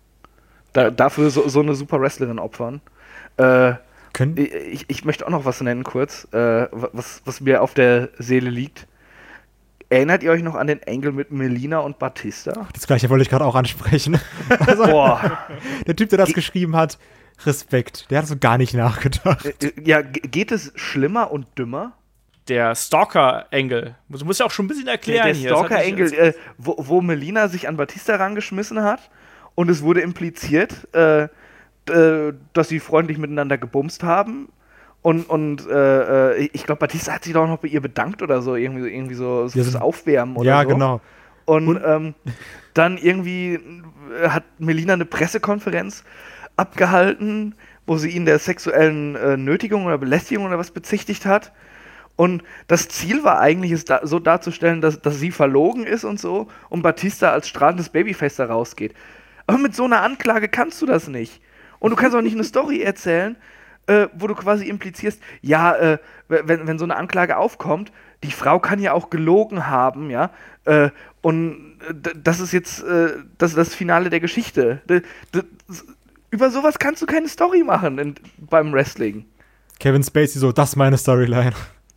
Da, dafür so, so eine super Wrestlerin opfern. Äh, Können, ich, ich möchte auch noch was nennen kurz, äh, was, was mir auf der Seele liegt. Erinnert ihr euch noch an den Angle mit Melina und Batista? das gleiche wollte ich gerade auch ansprechen. Also, Boah. der Typ, der das geschrieben hat, Respekt. Der hat so gar nicht nachgedacht. Äh, Ja, ge- geht es schlimmer und dümmer? Der Stalker-Angle. Du musst ja auch schon ein bisschen erklären Der hier. Das hat mich Stalker-Angle, jetzt- äh, wo, wo Melina sich an Batista rangeschmissen hat und es wurde impliziert, äh, d- äh, dass sie freundlich miteinander gebumst haben. Und, und äh, äh, ich glaube, Batista hat sich doch noch bei ihr bedankt oder so, irgendwie, irgendwie so, so Ja, fürs so- Aufwärmen oder Ja, so. genau. Und ähm, dann irgendwie äh, hat Melina eine Pressekonferenz abgehalten, wo sie ihn der sexuellen äh, Nötigung oder Belästigung oder was bezichtigt hat. Und das Ziel war eigentlich, es da, so darzustellen, dass, dass sie verlogen ist und so und Batista als strahlendes Babyface da rausgeht. Aber mit so einer Anklage kannst du das nicht. Und du kannst auch nicht eine Story erzählen, äh, wo du quasi implizierst, ja, äh, wenn, wenn so eine Anklage aufkommt, die Frau kann ja auch gelogen haben, ja, äh, und d- das ist jetzt äh, das, ist das Finale der Geschichte. D- d- über sowas kannst du keine Story machen in, beim Wrestling. Kevin Spacey so, das ist meine Storyline.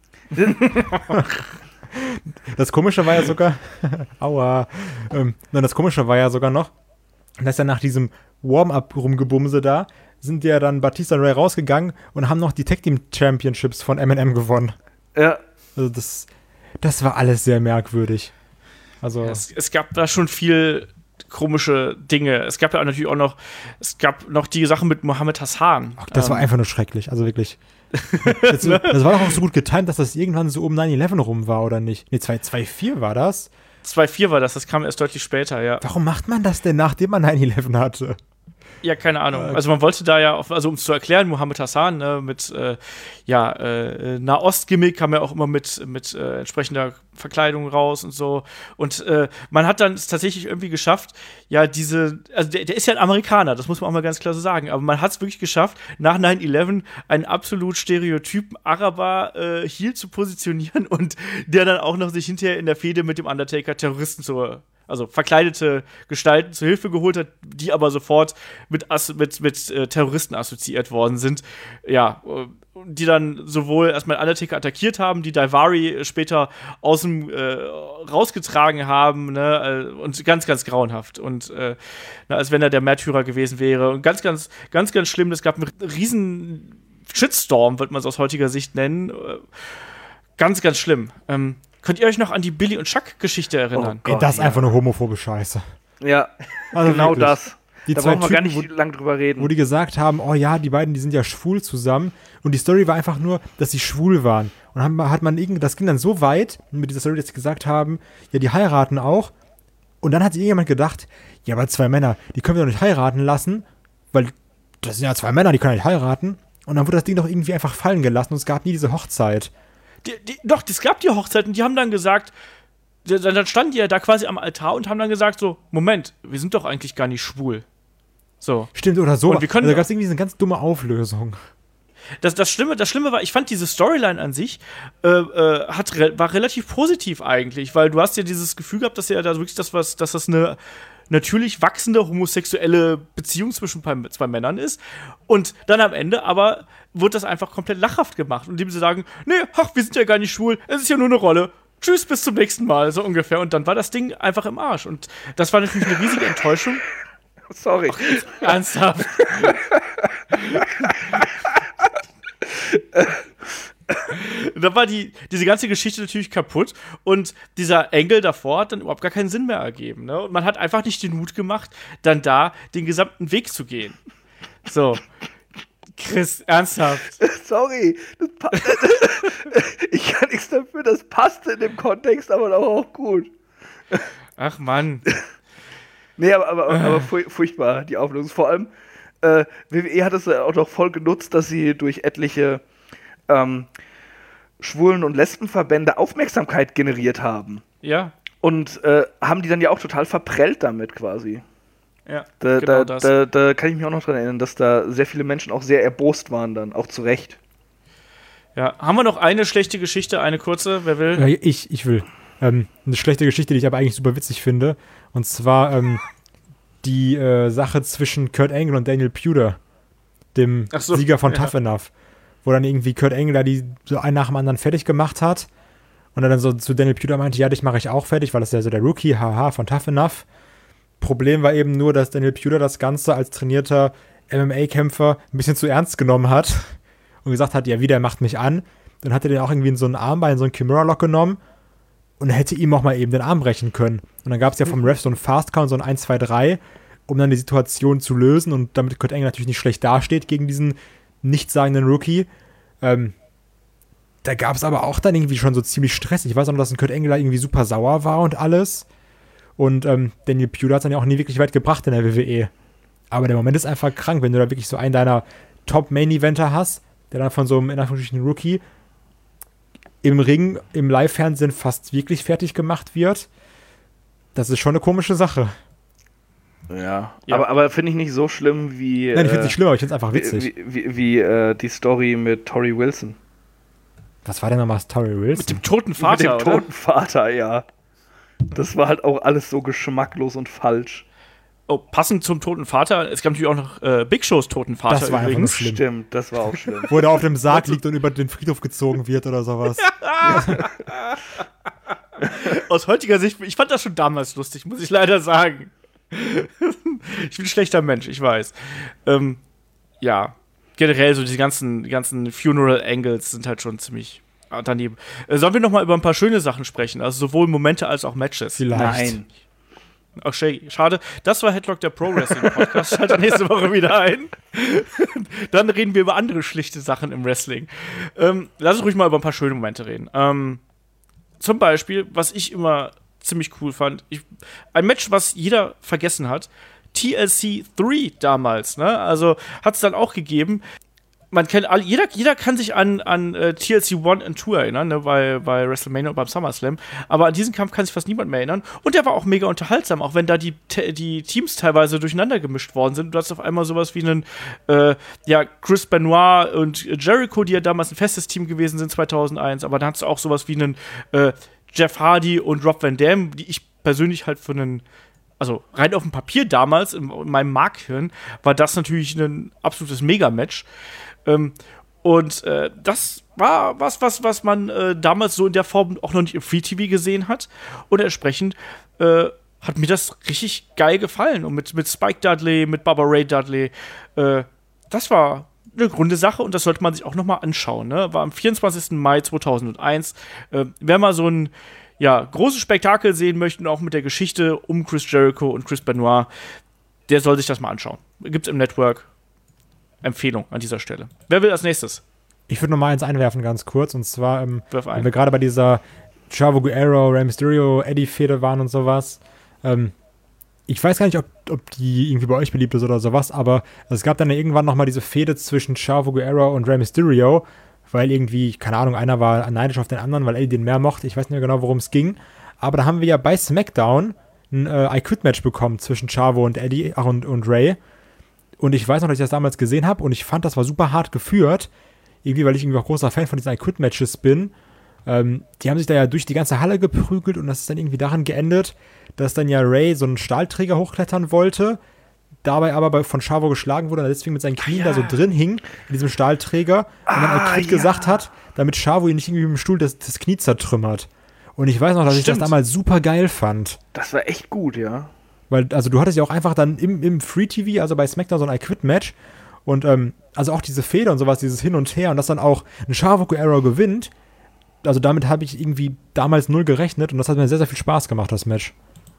Das Komische war ja sogar, aua, ähm, nein, das Komische war ja sogar noch, dass ja nach diesem Warm-Up-Rumgebumse da, sind ja dann Batista und Ray rausgegangen und haben noch die Tag-Team-Championships von M and M gewonnen. Ja. Also das, das war alles sehr merkwürdig. Also, Es, es gab da schon viel komische Dinge. Es gab ja auch natürlich auch noch, es gab noch die Sache mit Mohammed Hassan. ach, das war Ähm, einfach nur schrecklich, also wirklich. Das, das war doch auch so gut getimt, dass das irgendwann so um nine eleven rum war, oder nicht? Nee, zwei zwei vier war das. zwei vier war das, das kam erst deutlich später, ja. Warum macht man das denn, nachdem man nine eleven hatte? Ja, keine Ahnung. Also man wollte da ja, auf, also um es zu erklären, Mohammed Hassan ne, mit äh, ja, äh, Nahost-Gimmick kam ja auch immer mit, mit äh, entsprechender Verkleidung raus und so. Und äh, man hat dann es tatsächlich irgendwie geschafft, ja, diese, also der, der ist ja ein Amerikaner, das muss man auch mal ganz klar so sagen, aber man hat es wirklich geschafft, nach nine eleven einen absolut stereotypen Araber äh, Heel zu positionieren und der dann auch noch sich hinterher in der Fehde mit dem Undertaker Terroristen zu also verkleidete Gestalten zur Hilfe geholt hat, die aber sofort mit, mit, mit äh, Terroristen assoziiert worden sind. Ja, äh, die dann sowohl erstmal Undertaker attackiert haben, die Daivari später aus dem äh, rausgetragen haben, ne, äh, und ganz, ganz grauenhaft. Und äh, na, als wenn er der Märtyrer gewesen wäre. Und ganz, ganz, ganz, ganz schlimm, es gab einen riesen Shitstorm, wird man es aus heutiger Sicht nennen. Äh, ganz, ganz schlimm. Ähm, Könnt ihr euch noch an die Billy und Chuck-Geschichte erinnern? Oh Gott, Ey, das ist ja. einfach eine homophobe Scheiße. Ja, also genau wirklich. das. Die da zwei brauchen wir gar nicht wo, lang drüber reden. Wo die gesagt haben, oh ja, die beiden, die sind ja schwul zusammen. Und die Story war einfach nur, dass sie schwul waren. Und haben, hat man irgendwie, das ging dann so weit, mit dieser Story, dass sie gesagt haben, ja, die heiraten auch. Und dann hat sich irgendjemand gedacht, ja, aber zwei Männer, die können wir doch nicht heiraten lassen, weil das sind ja zwei Männer, die können nicht heiraten. Und dann wurde das Ding doch irgendwie einfach fallen gelassen und es gab nie diese Hochzeit. Die, die, doch, es gab die Hochzeit und die haben dann gesagt, die, dann standen die ja da quasi am Altar und haben dann gesagt so, Moment, wir sind doch eigentlich gar nicht schwul. So. Stimmt, oder so. Und wir können also da gab es irgendwie so eine ganz dumme Auflösung. Das, das, Schlimme, das Schlimme war, ich fand diese Storyline an sich äh, äh, hat, war relativ positiv eigentlich, weil du hast ja dieses Gefühl gehabt, dass ja da wirklich das, was, dass das eine natürlich wachsende homosexuelle Beziehung zwischen zwei Männern ist. Und dann am Ende aber wird das einfach komplett lachhaft gemacht, indem sie sagen, nee, ach, wir sind ja gar nicht schwul, es ist ja nur eine Rolle. Tschüss, bis zum nächsten Mal, so ungefähr. Und dann war das Ding einfach im Arsch. Und das war natürlich eine riesige Enttäuschung. Sorry. Ach, ernsthaft. Da war die, diese ganze Geschichte natürlich kaputt und dieser Engel davor hat dann überhaupt gar keinen Sinn mehr ergeben. Ne? Und man hat einfach nicht den Mut gemacht, dann da den gesamten Weg zu gehen. So. Chris, ernsthaft. Sorry. Das pa- ich kann nichts dafür, das passte in dem Kontext, aber auch gut. Ach Mann. Nee, aber, aber, aber furchtbar, die Auflösung. Vor allem, äh, W W E hat es ja auch noch voll genutzt, dass sie durch etliche ähm, Schwulen- und Lesbenverbände Aufmerksamkeit generiert haben. Ja. Und äh, haben die dann ja auch total verprellt damit quasi. Ja, da, genau da, das. Da, da kann ich mich auch noch dran erinnern, dass da sehr viele Menschen auch sehr erbost waren dann, auch zu Recht. Ja, haben wir noch eine schlechte Geschichte, eine kurze, wer will? Ja, ich, ich will. Ähm, eine schlechte Geschichte, die ich aber eigentlich super witzig finde. Und zwar ähm, die äh, Sache zwischen Kurt Angle und Daniel Puder, dem so, Sieger von ja. Tough Enough. Wo dann irgendwie Kurt Angle da die so einen nach dem anderen fertig gemacht hat. Und dann so zu Daniel Puder meinte, ja, dich mache ich auch fertig, weil das ist ja so der Rookie, haha, von Tough Enough. Problem war eben nur, dass Daniel Puder das Ganze als trainierter M M A-Kämpfer ein bisschen zu ernst genommen hat und gesagt hat, ja, wie, der macht mich an. Dann hat er den auch irgendwie in so einen Armbein, so einen Kimura-Lock genommen und hätte ihm auch mal eben den Arm brechen können. Und dann gab es ja vom Ref so einen Fast-Count, so ein eins, zwei, drei, um dann die Situation zu lösen und damit Kurt Angle natürlich nicht schlecht dasteht gegen diesen nichtssagenden Rookie. Ähm, da gab es aber auch dann irgendwie schon so ziemlich Stress. Ich weiß auch noch, dass ein Kurt Angle da irgendwie super sauer war und alles. Und ähm, Daniel Puder hat es dann ja auch nie wirklich weit gebracht in der W W E. Aber der Moment ist einfach krank, wenn du da wirklich so einen deiner Top-Main-Eventer hast, der dann von so einem in Anführungsstrichen Rookie im Ring, im Live-Fernsehen fast wirklich fertig gemacht wird. Das ist schon eine komische Sache. Ja, ja. aber, aber finde ich nicht so schlimm wie... Nein, ich finde es nicht schlimm, aber ich finde es einfach witzig. Wie, wie, wie, wie äh, die Story mit Tori Wilson. Was war denn nochmal Tori Wilson? Mit dem toten Vater, Mit dem oder? toten Vater, ja. Das war halt auch alles so geschmacklos und falsch. Oh, passend zum toten Vater, es gab natürlich auch noch äh, Big Shows toten Vater das war übrigens. Einfach schlimm. Stimmt, das war auch schlimm. Wo er auf dem Sarg liegt und über den Friedhof gezogen wird oder sowas. Ja. Aus heutiger Sicht, ich fand das schon damals lustig, muss ich leider sagen. Ich bin ein schlechter Mensch, ich weiß. Ähm, ja, generell so diese ganzen, die ganzen Funeral-Angles sind halt schon ziemlich daneben. Äh, sollen wir noch mal über ein paar schöne Sachen sprechen? Also sowohl Momente als auch Matches. Vielleicht. Nein. Ach, schade. Das war Headlock, der Pro Wrestling Podcast. Schaltet nächste Woche wieder ein. Dann reden wir über andere schlichte Sachen im Wrestling. Ähm, lass uns ruhig mal über ein paar schöne Momente reden. Ähm, zum Beispiel, was ich immer ziemlich cool fand, ich, ein Match, was jeder vergessen hat, T L C drei damals, ne? Also hat es dann auch gegeben. Man kennt alle, jeder, jeder kann sich an, an uh, T L C eins und zwei erinnern, ne, bei, bei WrestleMania und beim SummerSlam, aber an diesen Kampf kann sich fast niemand mehr erinnern und der war auch mega unterhaltsam, auch wenn da die, die Teams teilweise durcheinander gemischt worden sind. Du hast auf einmal sowas wie einen äh, ja, Chris Benoit und Jericho, die ja damals ein festes Team gewesen sind zweitausendeins, aber dann hattest du auch sowas wie einen äh, Jeff Hardy und Rob Van Dam, die ich persönlich halt für einen, also rein auf dem Papier damals, in, in meinem Markhirn, war das natürlich ein absolutes Mega-Match. Ähm, und äh, das war was, was, was man äh, damals so in der Form auch noch nicht im Free-T V gesehen hat. Und entsprechend äh, hat mir das richtig geil gefallen. Und mit, mit Spike Dudley, mit Bubba Ray Dudley, äh, das war eine runde Sache und das sollte man sich auch noch mal anschauen. Ne? War am vierundzwanzigsten Mai zweitausendeins. Äh, wer mal so ein ja, großes Spektakel sehen möchte, und auch mit der Geschichte um Chris Jericho und Chris Benoit, der soll sich das mal anschauen. Gibt's im Network. Empfehlung an dieser Stelle. Wer will als nächstes? Ich würde noch mal eins einwerfen, ganz kurz. Und zwar, ähm, Wirf ein. wenn wir gerade bei dieser Chavo Guerrero, Rey Mysterio, Eddie-Fehde waren und sowas. Ähm, ich weiß gar nicht, ob, ob die irgendwie bei euch beliebt ist oder sowas, aber es gab dann ja irgendwann noch mal diese Fehde zwischen Chavo Guerrero und Rey Mysterio, weil irgendwie, keine Ahnung, einer war neidisch auf den anderen, weil Eddie den mehr mochte. Ich weiß nicht mehr genau, worum es ging. Aber da haben wir ja bei SmackDown ein äh, I Quit-Match bekommen zwischen Chavo und Eddie ach, und, und Rey. Und ich weiß noch, dass ich das damals gesehen habe und ich fand, das war super hart geführt. Irgendwie, weil ich irgendwie auch großer Fan von diesen I Quit-Matches bin. Ähm, die haben sich da ja durch die ganze Halle geprügelt und das ist dann irgendwie daran geendet, dass dann ja Rey so einen Stahlträger hochklettern wollte, dabei aber bei, von Chavo geschlagen wurde und deswegen mit seinen Knien ah, ja. da so drin hing, in diesem Stahlträger ah, und dann I Quit ja. gesagt hat, damit Chavo ihn nicht irgendwie mit dem Stuhl das, das Knie zertrümmert. Und ich weiß noch, dass Stimmt. ich das damals super geil fand. Das war echt gut, ja. Weil, also du hattest ja auch einfach dann im, im Free-T V, also bei SmackDown, so ein I Quit-Match und ähm, also auch diese Fehde und sowas, dieses Hin und Her und dass dann auch ein Chavo Guerrero gewinnt, also damit habe ich irgendwie damals null gerechnet und das hat mir sehr, sehr viel Spaß gemacht, das Match.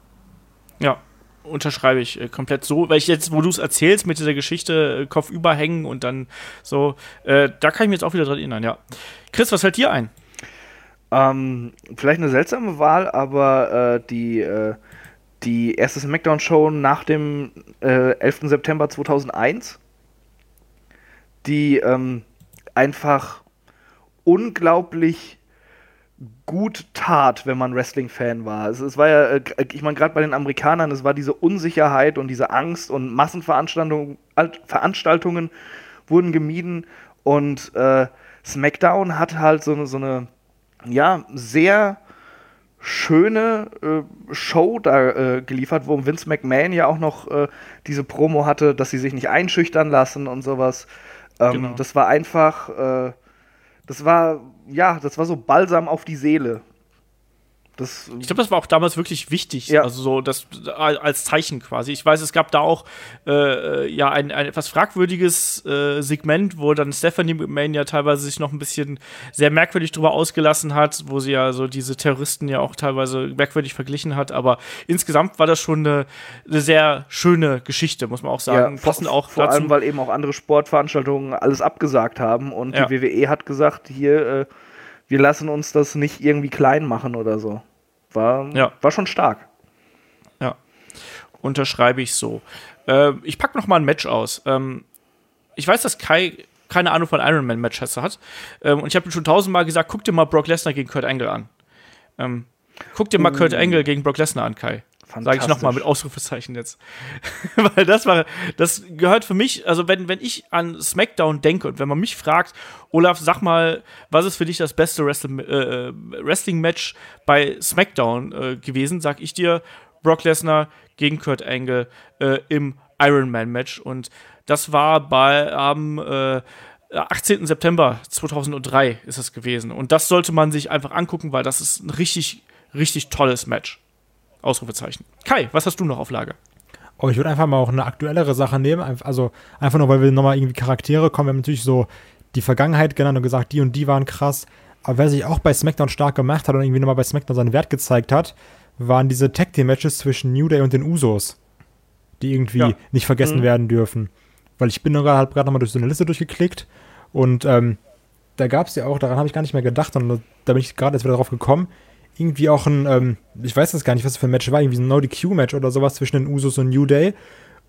Ja, unterschreibe ich äh, komplett so, weil ich jetzt, wo du es erzählst mit dieser Geschichte, äh, Kopf überhängen und dann so, äh, da kann ich mir jetzt auch wieder dran erinnern, ja. Chris, was fällt dir ein? Ähm, vielleicht eine seltsame Wahl, aber äh, die, äh, die erste SmackDown-Show nach dem äh, elften September zweitausendeins, die ähm, einfach unglaublich gut tat, wenn man Wrestling-Fan war. Es, es war ja, äh, ich meine, gerade bei den Amerikanern, es war diese Unsicherheit und diese Angst und Massenveranstaltungen Veranstaltungen wurden gemieden und äh, SmackDown hat halt so eine, so eine ja, sehr schöne äh, Show da äh, geliefert, wo Vince McMahon ja auch noch äh, diese Promo hatte, dass sie sich nicht einschüchtern lassen und sowas. Ähm, genau. Das war einfach, äh, das war, ja, das war so Balsam auf die Seele. Das, ich glaube, das war auch damals wirklich wichtig, ja. also so das als Zeichen quasi. Ich weiß, es gab da auch äh, ja ein, ein etwas fragwürdiges äh, Segment, wo dann Stephanie McMahon ja teilweise sich noch ein bisschen sehr merkwürdig drüber ausgelassen hat, wo sie ja so diese Terroristen ja auch teilweise merkwürdig verglichen hat, aber insgesamt war das schon eine, eine sehr schöne Geschichte, muss man auch sagen. Ja, Passend auch vor dazu, allem, weil eben auch andere Sportveranstaltungen alles abgesagt haben und ja. die W W E hat gesagt, hier äh, wir lassen uns das nicht irgendwie klein machen oder so. War, ja. war schon stark. Ja, unterschreibe ich so. Äh, ich packe noch mal ein Match aus. Ähm, ich weiß, dass Kai keine Ahnung von Ironman-Matches hat. Ähm, und ich habe ihm schon tausendmal gesagt, guck dir mal Brock Lesnar gegen Kurt Angle an. Ähm, guck dir mal uh. Kurt Angle gegen Brock Lesnar an, Kai. Sage ich nochmal mit Ausrufezeichen jetzt. Weil das war, das gehört für mich, also wenn, wenn ich an SmackDown denke und wenn man mich fragt, Olaf, sag mal, was ist für dich das beste Wrestling, äh, Wrestling-Match bei SmackDown äh, gewesen, sag ich dir Brock Lesnar gegen Kurt Angle äh, im Ironman-Match. Und das war bei am ähm, äh, achtzehnten September zweitausenddrei ist es gewesen. Und das sollte man sich einfach angucken, weil das ist ein richtig, richtig tolles Match. Ausrufezeichen. Kai, was hast du noch auf Lager? Oh, ich würde einfach mal auch eine aktuellere Sache nehmen. Also einfach nur, weil wir nochmal irgendwie Charaktere kommen. Wir haben natürlich so die Vergangenheit genannt und gesagt, die und die waren krass. Aber wer sich auch bei SmackDown stark gemacht hat und irgendwie nochmal bei SmackDown seinen Wert gezeigt hat, waren diese Tag-Team-Matches zwischen New Day und den Usos, die irgendwie ja. nicht vergessen mhm. werden dürfen. Weil ich bin gerade hab nochmal durch so eine Liste durchgeklickt und ähm, da gab es ja auch, daran habe ich gar nicht mehr gedacht und da bin ich gerade jetzt wieder drauf gekommen, irgendwie auch ein, ähm, ich weiß das gar nicht, was das für ein Match war, irgendwie ein No-D Q-Match oder sowas zwischen den Usos und New Day.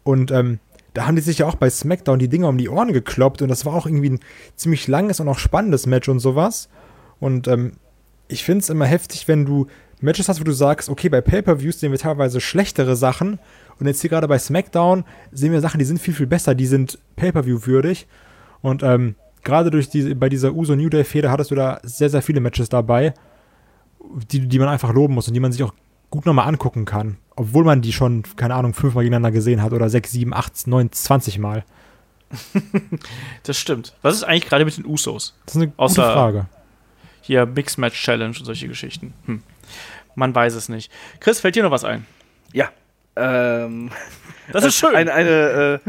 Und ähm, da haben die sich ja auch bei SmackDown die Dinger um die Ohren gekloppt und das war auch irgendwie ein ziemlich langes und auch spannendes Match und sowas. Und ähm, ich finde es immer heftig, wenn du Matches hast, wo du sagst, okay, bei Pay-Per-Views sehen wir teilweise schlechtere Sachen und jetzt hier gerade bei SmackDown sehen wir Sachen, die sind viel, viel besser, die sind Pay-Per-View-würdig. Und ähm, gerade durch die, bei dieser Uso New Day-Fehde hattest du da sehr, sehr viele Matches dabei, die, die man einfach loben muss und die man sich auch gut nochmal angucken kann. Obwohl man die schon, keine Ahnung, fünfmal gegeneinander gesehen hat oder sechs, sieben, acht, neun, zwanzig Mal. Das stimmt. Was ist eigentlich gerade mit den Usos? Das ist eine Außer gute Frage. Hier Mixed Match Challenge und solche Geschichten. Hm. Man weiß es nicht. Chris, fällt dir noch was ein? Ja. Ähm, das ist schön. Eine, eine,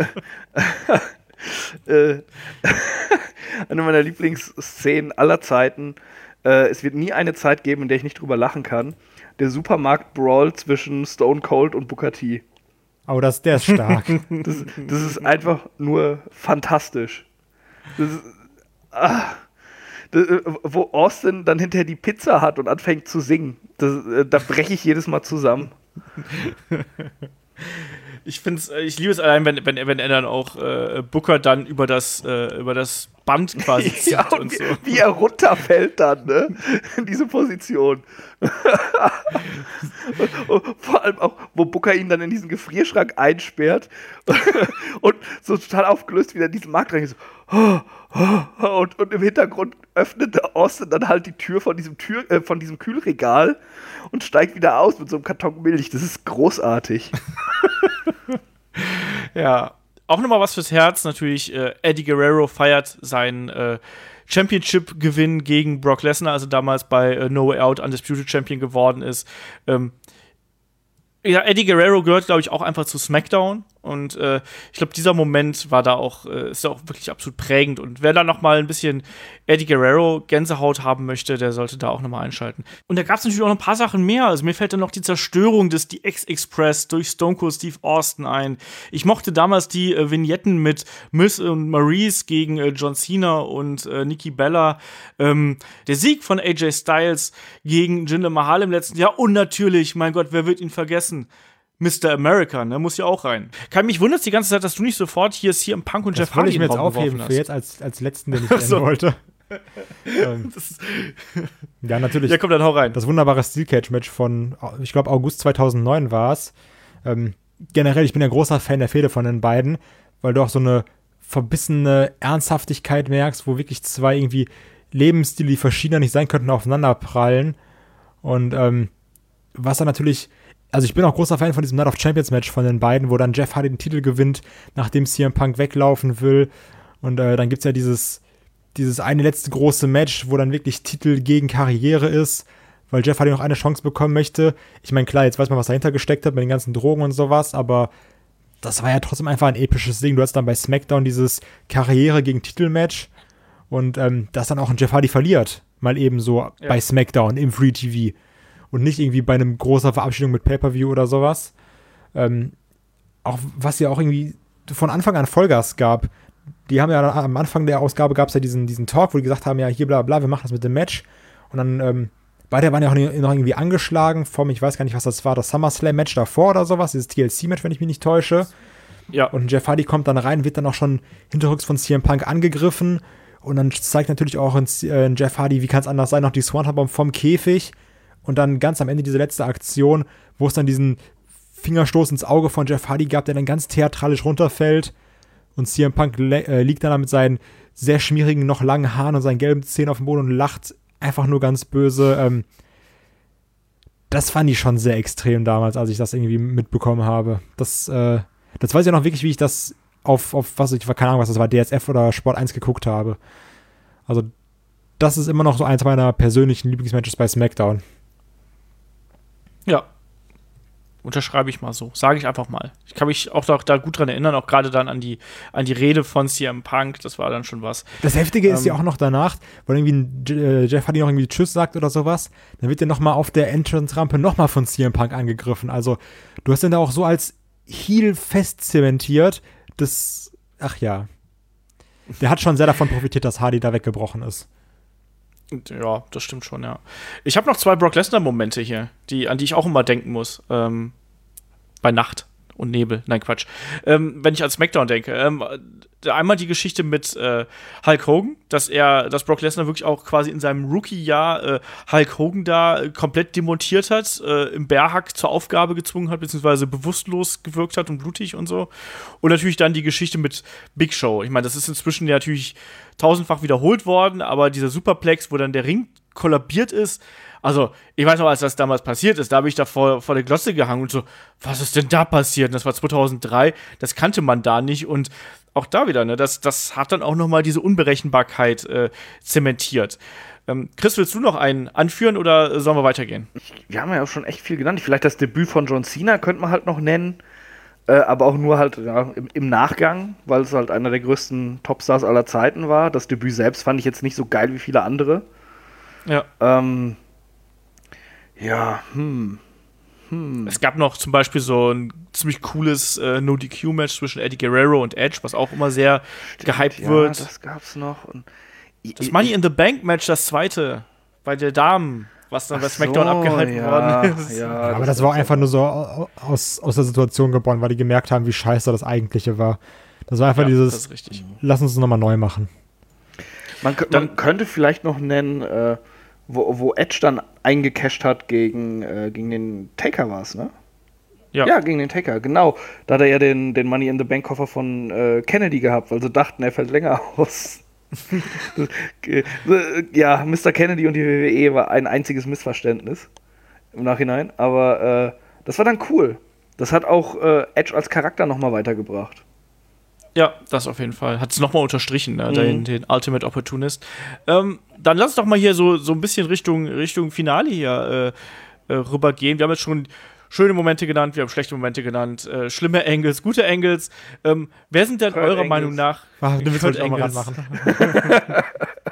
äh, äh, eine meiner Lieblingsszenen aller Zeiten. Äh, es wird nie eine Zeit geben, in der ich nicht drüber lachen kann. Der Supermarkt-Brawl zwischen Stone Cold und Booker T. Oh, das, der ist stark. das, das ist einfach nur fantastisch. Das ist, ah, das, wo Austin dann hinterher die Pizza hat und anfängt zu singen. Das, da breche ich jedes Mal zusammen. Ich find's, ich liebe es allein, wenn, wenn, wenn er dann auch äh, Booker dann über das, äh, über das Band quasi zieht ja, und, und wie, so. Wie er runterfällt dann, ne? In diese Position. und, und vor allem auch, wo Booker ihn dann in diesen Gefrierschrank einsperrt und so total aufgelöst wieder in diesen Markt rein. So, und, und im Hintergrund öffnet Austin dann halt die Tür von diesem, Tür, äh, von diesem Kühlregal und steigt wieder aus mit so einem Karton Milch. Das ist großartig. Ja, auch nochmal was fürs Herz. Natürlich, äh, Eddie Guerrero feiert seinen äh, Championship-Gewinn gegen Brock Lesnar, also damals bei äh, No Way Out Undisputed Champion geworden ist. Ähm, ja, Eddie Guerrero gehört, glaube ich, auch einfach zu SmackDown. Und äh, ich glaube, dieser Moment war da auch, äh, ist da auch wirklich absolut prägend. Und wer da noch mal ein bisschen Eddie Guerrero Gänsehaut haben möchte, der sollte da auch noch mal einschalten. Und da gab es natürlich auch noch ein paar Sachen mehr. Also mir fällt dann noch die Zerstörung des D X Express durch Stone Cold Steve Austin ein. Ich mochte damals die äh, Vignetten mit Miz und Maurice gegen äh, John Cena und äh, Nikki Bella. Ähm, der Sieg von A J Styles gegen Jinder Mahal im letzten Jahr. Und natürlich, mein Gott, wer wird ihn vergessen? Mister America, ne, muss ja auch rein. Kann mich wundern die ganze Zeit, dass du nicht sofort hier C M Punk und das Jeff Hardy ich mir jetzt aufheben für jetzt als, als letzten, den ich nennen so. wollte. ähm, ja, natürlich. Ja, komm, dann hau rein. Das wunderbare Steel Cage Match von, ich glaube, August zweitausendneun war es. Ähm, generell, ich bin ja großer Fan der Fehde von den beiden, weil du auch so eine verbissene Ernsthaftigkeit merkst, wo wirklich zwei irgendwie Lebensstile, die verschiedener nicht sein könnten, aufeinander prallen. Und ähm, was dann natürlich, also ich bin auch großer Fan von diesem Night of Champions Match von den beiden, wo dann Jeff Hardy den Titel gewinnt, nachdem C M Punk weglaufen will. Und äh, dann gibt's ja dieses, dieses eine letzte große Match, wo dann wirklich Titel gegen Karriere ist, weil Jeff Hardy noch eine Chance bekommen möchte. Ich meine, klar, jetzt weiß man, was dahinter gesteckt hat mit den ganzen Drogen und sowas, aber das war ja trotzdem einfach ein episches Ding. Du hast dann bei SmackDown dieses Karriere gegen Titel-Match und ähm, das dann auch ein Jeff Hardy verliert. Mal eben so ja. bei SmackDown im Free T V. Und nicht irgendwie bei einem großen Verabschiedung mit Pay-Per-View oder sowas. Ähm, auch was ja auch irgendwie von Anfang an Vollgas gab. Die haben ja am Anfang der Ausgabe gab es ja diesen, diesen Talk, wo die gesagt haben, ja, hier bla bla, wir machen das mit dem Match. Und dann, ähm, beide waren ja auch noch irgendwie angeschlagen vom, ich weiß gar nicht, was das war, das SummerSlam-Match davor oder sowas, dieses T L C-Match, wenn ich mich nicht täusche. Ja. Und Jeff Hardy kommt dann rein, wird dann auch schon hinterrücks von C M Punk angegriffen. Und dann zeigt natürlich auch in, äh, in Jeff Hardy, wie kann es anders sein, noch die Swanton-Bomb vom Käfig. Und dann ganz am Ende diese letzte Aktion, wo es dann diesen Fingerstoß ins Auge von Jeff Hardy gab, der dann ganz theatralisch runterfällt. Und C M Punk le- äh, liegt dann mit seinen sehr schmierigen, noch langen Haaren und seinen gelben Zähnen auf dem Boden und lacht einfach nur ganz böse. Ähm, das fand ich schon sehr extrem damals, als ich das irgendwie mitbekommen habe. Das, äh, das weiß ich auch noch wirklich, wie ich das auf, auf was ich, keine Ahnung, was das war, D S F oder Sport eins geguckt habe. Also, das ist immer noch so eins meiner persönlichen Lieblingsmatches bei SmackDown. Ja, unterschreibe ich mal so. Sage ich einfach mal. Ich kann mich auch da, da gut dran erinnern, auch gerade dann an die, an die Rede von C M Punk. Das war dann schon was. Das Heftige ähm, ist ja auch noch danach, weil irgendwie ein äh, Jeff Hardy noch irgendwie Tschüss sagt oder sowas, dann wird der nochmal auf der Entrance-Rampe nochmal von C M Punk angegriffen. Also, du hast den da auch so als Heel fest zementiert, das, ach ja. Der hat schon sehr davon profitiert, dass Hardy da weggebrochen ist. Ja, das stimmt schon, ja. Ich habe noch zwei Brock Lesnar-Momente hier, die, an die ich auch immer denken muss. Ähm, bei Nacht. und Nebel. Nein, Quatsch. Ähm, wenn ich an SmackDown denke. Ähm, einmal die Geschichte mit äh, Hulk Hogan, dass er, dass Brock Lesnar wirklich auch quasi in seinem Rookie-Jahr äh, Hulk Hogan da komplett demontiert hat, äh, im Bärhack zur Aufgabe gezwungen hat, beziehungsweise bewusstlos gewirkt hat und blutig und so. Und natürlich dann die Geschichte mit Big Show. Ich meine, das ist inzwischen ja natürlich tausendfach wiederholt worden, aber dieser Superplex, wo dann der Ring kollabiert ist, also, ich weiß noch, als das damals passiert ist, da habe ich da vor, vor der Glotze gehangen und so, was ist denn da passiert? Und das war zweitausenddrei, das kannte man da nicht und auch da wieder, ne, das, das hat dann auch nochmal diese Unberechenbarkeit äh, zementiert. Ähm, Chris, willst du noch einen anführen oder sollen wir weitergehen? Ich, wir haben ja auch schon echt viel genannt. Vielleicht das Debüt von John Cena könnte man halt noch nennen, äh, aber auch nur halt ja, im, im Nachgang, weil es halt einer der größten Topstars aller Zeiten war. Das Debüt selbst fand ich jetzt nicht so geil wie viele andere. Ja. Ähm, Ja, hm. hm. Es gab noch zum Beispiel so ein ziemlich cooles äh, No-D Q-Match zwischen Eddie Guerrero und Edge, was auch immer sehr Stimmt, gehypt ja, wird. Das gab's noch. Und das Money in the Bank-Match, das zweite, bei der Damen, was dann bei SmackDown so, abgehalten ja, worden ist. Ja, aber das, das war einfach nur so aus, aus der Situation geboren, weil die gemerkt haben, wie scheiße das Eigentliche war. Das war einfach Ja, dieses, das ist richtig. lass uns es nochmal neu machen. Man, Dann- man könnte vielleicht noch nennen, äh, wo, wo Edge dann eingecasht hat gegen, äh, gegen den Taker war es, ne? Ja. Ja, gegen den Taker, genau. Da hat er ja den, den Money in the Bank Koffer von äh, Kennedy gehabt, weil sie dachten, er fällt länger aus. Ja, Mister Kennedy und die W W E war ein einziges Missverständnis im Nachhinein, aber äh, das war dann cool. Das hat auch äh, Edge als Charakter nochmal weitergebracht. Ja, das auf jeden Fall. Hat es nochmal unterstrichen, ne? Mhm. den, den Ultimate Opportunist. Ähm, dann lass uns doch mal hier so, so ein bisschen Richtung, Richtung Finale hier äh, äh, rübergehen. Wir haben jetzt schon schöne Momente genannt, wir haben schlechte Momente genannt, äh, schlimme Angles, gute Angles. Ähm, wer sind denn Kurt eurer Angles. Meinung nach Ach, du willst Kurt heute auch mal Angles. ranmachen.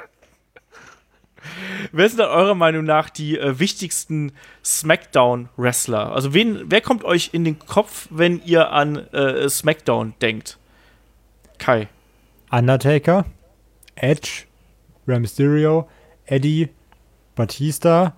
Wer sind denn eurer Meinung nach die äh, wichtigsten SmackDown-Wrestler? Also wen, wer kommt euch in den Kopf, wenn ihr an äh, SmackDown denkt? Kai. Undertaker, Edge, Rey Mysterio, Eddie, Batista,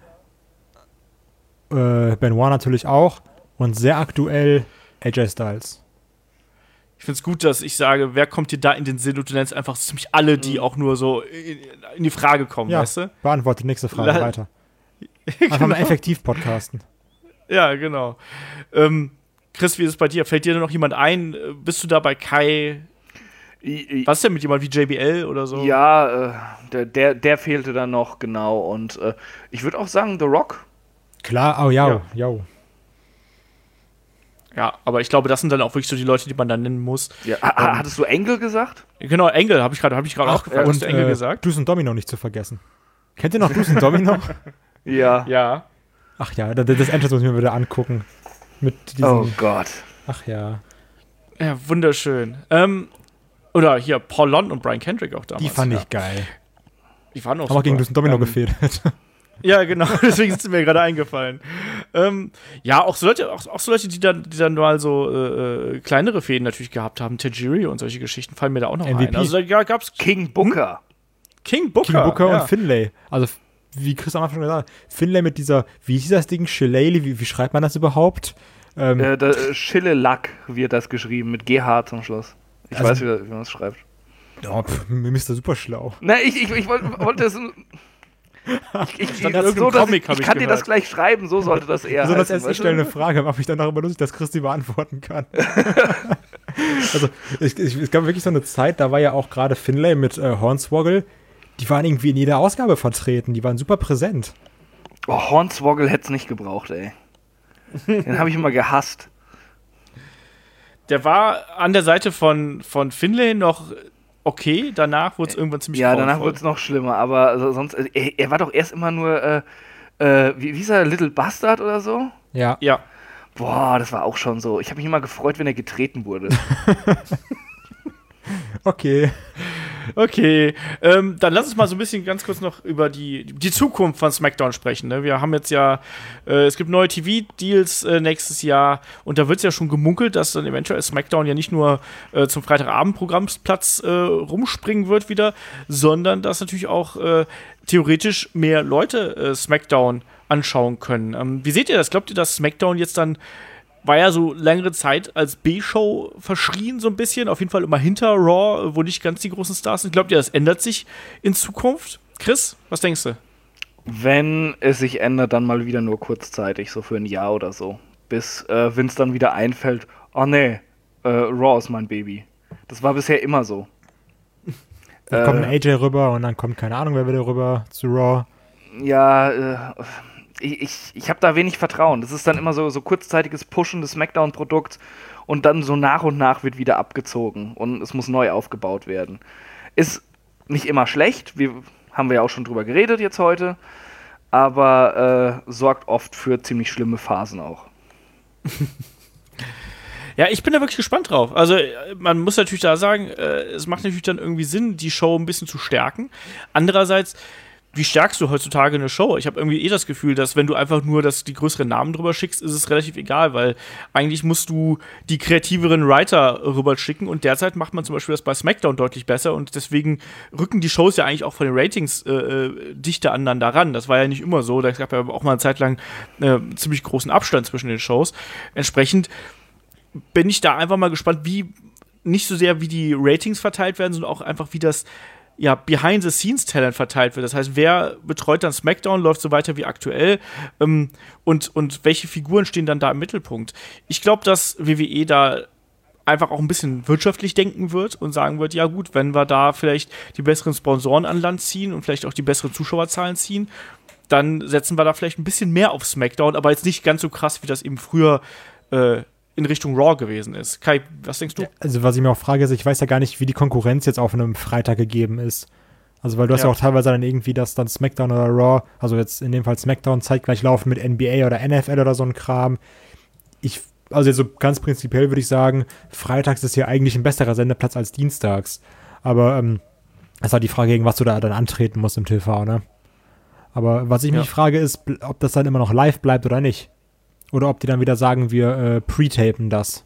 äh, Benoit natürlich auch und sehr aktuell A J Styles. Ich finde es gut, dass ich sage, wer kommt dir da in den Sinn und du nennst einfach ziemlich alle, die auch nur so in, in die Frage kommen, Ja, weißt du? beantwortet nächste Frage La- weiter. Einfach mal effektiv podcasten. Ja, genau. Ähm, Chris, wie ist es bei dir? Fällt dir da noch jemand ein? Äh, Bist du da bei Kai? Was ist denn mit jemand wie J B L oder so? Ja, äh, der, der, der fehlte dann noch, genau. Und äh, ich würde auch sagen, The Rock. Klar, oh ja, ja. Ja, aber ich glaube, das sind dann auch wirklich so die Leute, die man dann nennen muss. Ja, ha- hattest du Engel gesagt? Genau, Engel, habe ich gerade hab ich gerade auch gefragt. Hast Und du Engel äh, gesagt? Deuce und Domino nicht zu vergessen. Kennt ihr noch Deuce und Domino? Ja. Ja. Ach ja, das, das Entrance muss ich mir wieder angucken. Mit diesen, Oh Gott. Ach ja. Ja, wunderschön. Ähm, oder hier, Paul Lond und Brian Kendrick auch damals. Die fand ja. ich geil. Die waren auch Haben auch gegen super. Deuce und Domino Ähm, gefehlt. Ja, genau, deswegen ist es mir gerade eingefallen. Ähm, ja, auch so Leute, auch, auch so Leute, die dann, die dann mal so äh, kleinere Fäden natürlich gehabt haben, Tajiri und solche Geschichten fallen mir da auch noch M V P. ein. Also da gab's King Booker. King Booker. King Booker ja. und Finlay. Also, wie Chris am Anfang gesagt hat, Finlay mit dieser, wie hieß das Ding? Shillelagh, wie, wie schreibt man das überhaupt? Ähm, Äh, da, äh, Schille-Lack wird das geschrieben, mit G H zum Schluss. Ich Also- weiß, wie, wie man es schreibt. oh, pff, Mister super schlau. Na, ich, ich, ich wollte wollt das. Ich, ich, Stand ich, in so, irgendeinem dass Comic, ich, hab ich ich kann dir das gehört. gleich schreiben, so sollte das eher Besonders heißen, erst ich weißt du? stelle eine Frage, aber ich dann darüber lustig, dass Chris die beantworten kann. Also, ich, ich, es gab wirklich so eine Zeit, da war ja auch gerade Finlay mit äh, Hornswoggle, die waren irgendwie in jeder Ausgabe vertreten, die waren super präsent. Oh, Hornswoggle hätte es nicht gebraucht, ey. Den habe ich immer gehasst. Der war an der Seite von, von Finlay noch okay, danach wurde es irgendwann ziemlich Ja, danach grauenvoll. wird es noch schlimmer, aber also sonst, äh, er, er war doch erst immer nur, äh, äh, wie, wie ist er, Little Bastard oder so? Ja. Ja. Boah, das war auch schon so. Ich habe mich immer gefreut, wenn er getreten wurde. Okay. Okay, ähm, dann lass uns mal so ein bisschen ganz kurz noch über die, die Zukunft von SmackDown sprechen. Ne? Wir haben jetzt ja, äh, es gibt neue T V-Deals äh, nächstes Jahr und da wird es ja schon gemunkelt, dass dann eventuell SmackDown ja nicht nur äh, zum Freitagabend-Programmplatz äh, rumspringen wird wieder, sondern dass natürlich auch äh, theoretisch mehr Leute äh, SmackDown anschauen können. Ähm, wie seht ihr das? Glaubt ihr, dass SmackDown jetzt dann war ja so längere Zeit als B-Show verschrien, so ein bisschen. Auf jeden Fall immer hinter Raw, wo nicht ganz die großen Stars sind. Glaubt ihr, das ändert sich in Zukunft? Chris, was denkst du? Wenn es sich ändert, dann mal wieder nur kurzzeitig, so für ein Jahr oder so. Bis äh, Vince dann wieder einfällt, oh nee, äh, Raw ist mein Baby. Das war bisher immer so. Dann äh, kommt ein A J rüber und dann kommt keine Ahnung, wer wieder rüber zu Raw. Ja, äh, ich, ich, ich habe da wenig Vertrauen. Das ist dann immer so, so kurzzeitiges Pushen des SmackDown-Produkts und dann so nach und nach wird wieder abgezogen und es muss neu aufgebaut werden. Ist nicht immer schlecht, wir, haben wir ja auch schon drüber geredet jetzt heute, aber äh, sorgt oft für ziemlich schlimme Phasen auch. Ja, ich bin da wirklich gespannt drauf. Also man muss natürlich da sagen, äh, es macht natürlich dann irgendwie Sinn, die Show ein bisschen zu stärken. Andererseits, wie stärkst du heutzutage eine Show? Ich habe irgendwie eh das Gefühl, dass wenn du einfach nur das, die größeren Namen drüber schickst, ist es relativ egal, weil eigentlich musst du die kreativeren Writer rüber schicken und derzeit macht man zum Beispiel das bei SmackDown deutlich besser und deswegen rücken die Shows ja eigentlich auch von den Ratings äh, dichter aneinander ran. Das war ja nicht immer so, da gab ja auch mal eine Zeit lang äh, ziemlich großen Abstand zwischen den Shows. Entsprechend bin ich da einfach mal gespannt, wie, nicht so sehr wie die Ratings verteilt werden, sondern auch einfach wie das ja, Behind-the-Scenes-Talent verteilt wird. Das heißt, wer betreut dann SmackDown, läuft so weiter wie aktuell ähm, und, und welche Figuren stehen dann da im Mittelpunkt. Ich glaube, dass W W E da einfach auch ein bisschen wirtschaftlich denken wird und sagen wird, ja gut, wenn wir da vielleicht die besseren Sponsoren an Land ziehen und vielleicht auch die besseren Zuschauerzahlen ziehen, dann setzen wir da vielleicht ein bisschen mehr auf SmackDown, aber jetzt nicht ganz so krass, wie das eben früher äh, in Richtung Raw gewesen ist. Kai, was denkst du? Also was ich mir auch frage, ist, ich weiß ja gar nicht, wie die Konkurrenz jetzt auf einem Freitag gegeben ist. Also weil du hast ja, ja auch teilweise dann irgendwie, dass dann SmackDown oder Raw, also jetzt in dem Fall SmackDown zeitgleich laufen mit N B A oder N F L oder so ein Kram. Ich, also jetzt so ganz prinzipiell würde ich sagen, freitags ist hier eigentlich ein besserer Sendeplatz als dienstags. Aber ähm, das ist halt die Frage, gegen was du da dann antreten musst im T V, ne? Aber was ich ja. mich frage, ist, ob das dann immer noch live bleibt oder nicht. Oder ob die dann wieder sagen, wir äh, pre-tapen das.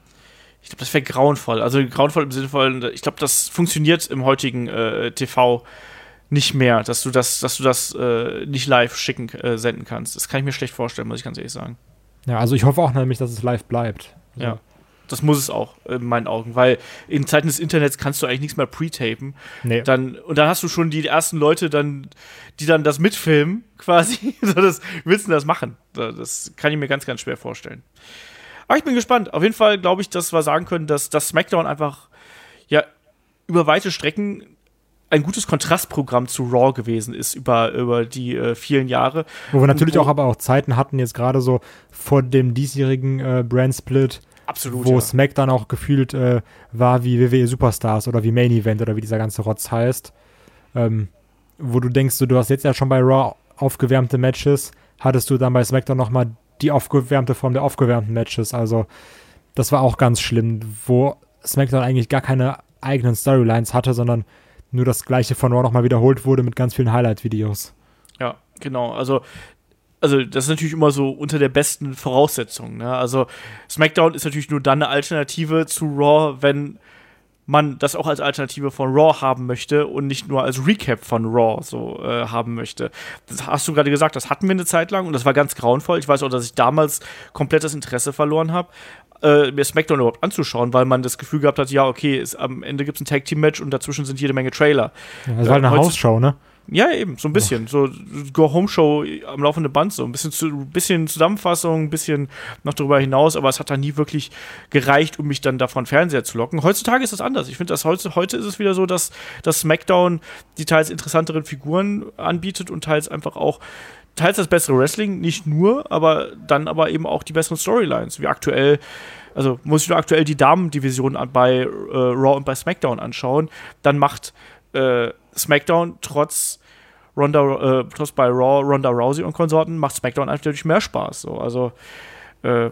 Ich glaube, das wäre grauenvoll. Also grauenvoll im Sinne von, ich glaube, das funktioniert im heutigen äh, T V nicht mehr, dass du das, dass du das äh, nicht live schicken, äh, senden kannst. Das kann ich mir schlecht vorstellen, muss ich ganz ehrlich sagen. Ja, also ich hoffe auch nämlich, dass es live bleibt. Also. Ja, das muss es auch, in meinen Augen, weil in Zeiten des Internets kannst du eigentlich nichts mehr pre-tapen. Nee. Dann, und dann hast du schon die ersten Leute, dann, die dann das mitfilmen, quasi. so, das, willst du das machen? Das kann ich mir ganz, ganz schwer vorstellen. Aber ich bin gespannt. Auf jeden Fall glaube ich, dass wir sagen können, dass das SmackDown einfach ja über weite Strecken ein gutes Kontrastprogramm zu Raw gewesen ist über, über die äh, vielen Jahre. Wo wir natürlich wo, auch aber auch Zeiten hatten, jetzt gerade so vor dem diesjährigen äh, Brand-Split, absolut, wo ja. SmackDown auch gefühlt äh, war wie W W E Superstars oder wie Main Event oder wie dieser ganze Rotz heißt. Ähm, wo du denkst, du hast jetzt ja schon bei Raw aufgewärmte Matches, hattest du dann bei SmackDown nochmal die aufgewärmte Form der aufgewärmten Matches. Also das war auch ganz schlimm, wo SmackDown eigentlich gar keine eigenen Storylines hatte, sondern nur das Gleiche von Raw nochmal wiederholt wurde mit ganz vielen Highlight-Videos. Ja, genau. Also, also das ist natürlich immer so unter der besten Voraussetzung. Ne? Also SmackDown ist natürlich nur dann eine Alternative zu Raw, wenn man das auch als Alternative von Raw haben möchte und nicht nur als Recap von Raw so äh, haben möchte. Das hast du gerade gesagt, das hatten wir eine Zeit lang und das war ganz grauenvoll. Ich weiß auch, dass ich damals komplett das Interesse verloren habe, äh, mir SmackDown überhaupt anzuschauen, weil man das Gefühl gehabt hat, ja, okay, ist, am Ende gibt es ein Tag-Team-Match und dazwischen sind jede Menge Trailer. Ja, das war halt eine äh, Hausshow, ne? Ja, eben, so ein bisschen. So Go-Home-Show am laufenden Band, so ein bisschen, zu, bisschen Zusammenfassung, ein bisschen noch darüber hinaus, aber es hat dann nie wirklich gereicht, um mich dann davon Fernseher zu locken. Heutzutage ist das anders. Ich finde, heute, heute ist es wieder so, dass, dass SmackDown die teils interessanteren Figuren anbietet und teils einfach auch teils das bessere Wrestling, nicht nur, aber dann aber eben auch die besseren Storylines, wie aktuell. Also muss ich nur aktuell die Damen-Division bei äh, Raw und bei SmackDown anschauen, dann macht äh, SmackDown trotz Ronda, äh, trotz bei Raw, Ronda Rousey und Konsorten, macht SmackDown natürlich mehr Spaß. So. Also äh,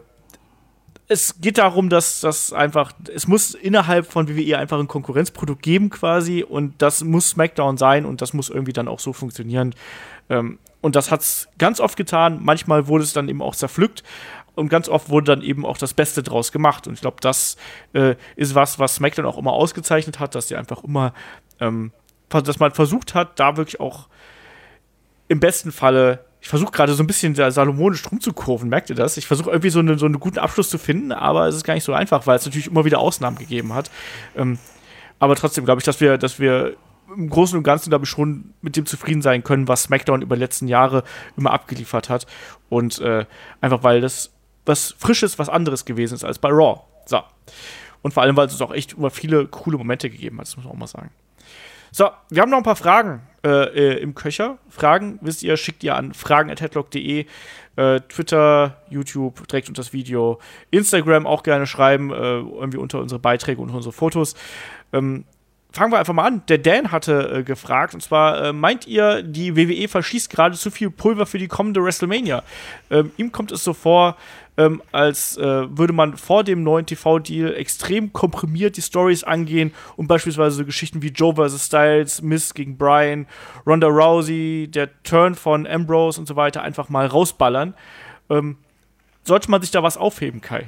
es geht darum, dass das einfach, es muss innerhalb von W W E einfach ein Konkurrenzprodukt geben quasi und das muss SmackDown sein und das muss irgendwie dann auch so funktionieren. Ähm, und das hat's ganz oft getan. Manchmal wurde es dann eben auch zerpflückt. Und ganz oft wurde dann eben auch das Beste draus gemacht. Und ich glaube, das äh, ist was, was SmackDown auch immer ausgezeichnet hat, dass sie einfach immer, ähm, dass man versucht hat, da wirklich auch im besten Falle ich versuche gerade so ein bisschen da salomonisch rumzukurven, merkt ihr das? Ich versuche irgendwie so, eine, so einen guten Abschluss zu finden, aber es ist gar nicht so einfach, weil es natürlich immer wieder Ausnahmen gegeben hat. Ähm, aber trotzdem glaube ich, dass wir, dass wir im Großen und Ganzen, glaube ich, schon mit dem zufrieden sein können, was SmackDown über die letzten Jahre immer abgeliefert hat. Und äh, einfach, weil das was Frisches, was anderes gewesen ist als bei Raw. So. Und vor allem, weil es auch echt immer viele coole Momente gegeben hat, das muss man auch mal sagen. So, wir haben noch ein paar Fragen äh, im Köcher. Fragen, wisst ihr, schickt ihr an fragen at headlock punkt de. Äh, Twitter, YouTube, direkt unter das Video. Instagram auch gerne schreiben, äh, irgendwie unter unsere Beiträge und unsere Fotos. Ähm, Fangen wir einfach mal an. Der Dan hatte äh, gefragt, und zwar, äh, meint ihr, die W W E verschießt gerade zu viel Pulver für die kommende WrestleMania? Ähm, ihm kommt es so vor, ähm, als äh, würde man vor dem neuen T V-Deal extrem komprimiert die Storys angehen und beispielsweise so Geschichten wie Joe versus. Styles, Miz gegen Bryan, Ronda Rousey, der Turn von Ambrose und so weiter einfach mal rausballern. Ähm, sollte man sich da was aufheben, Kai?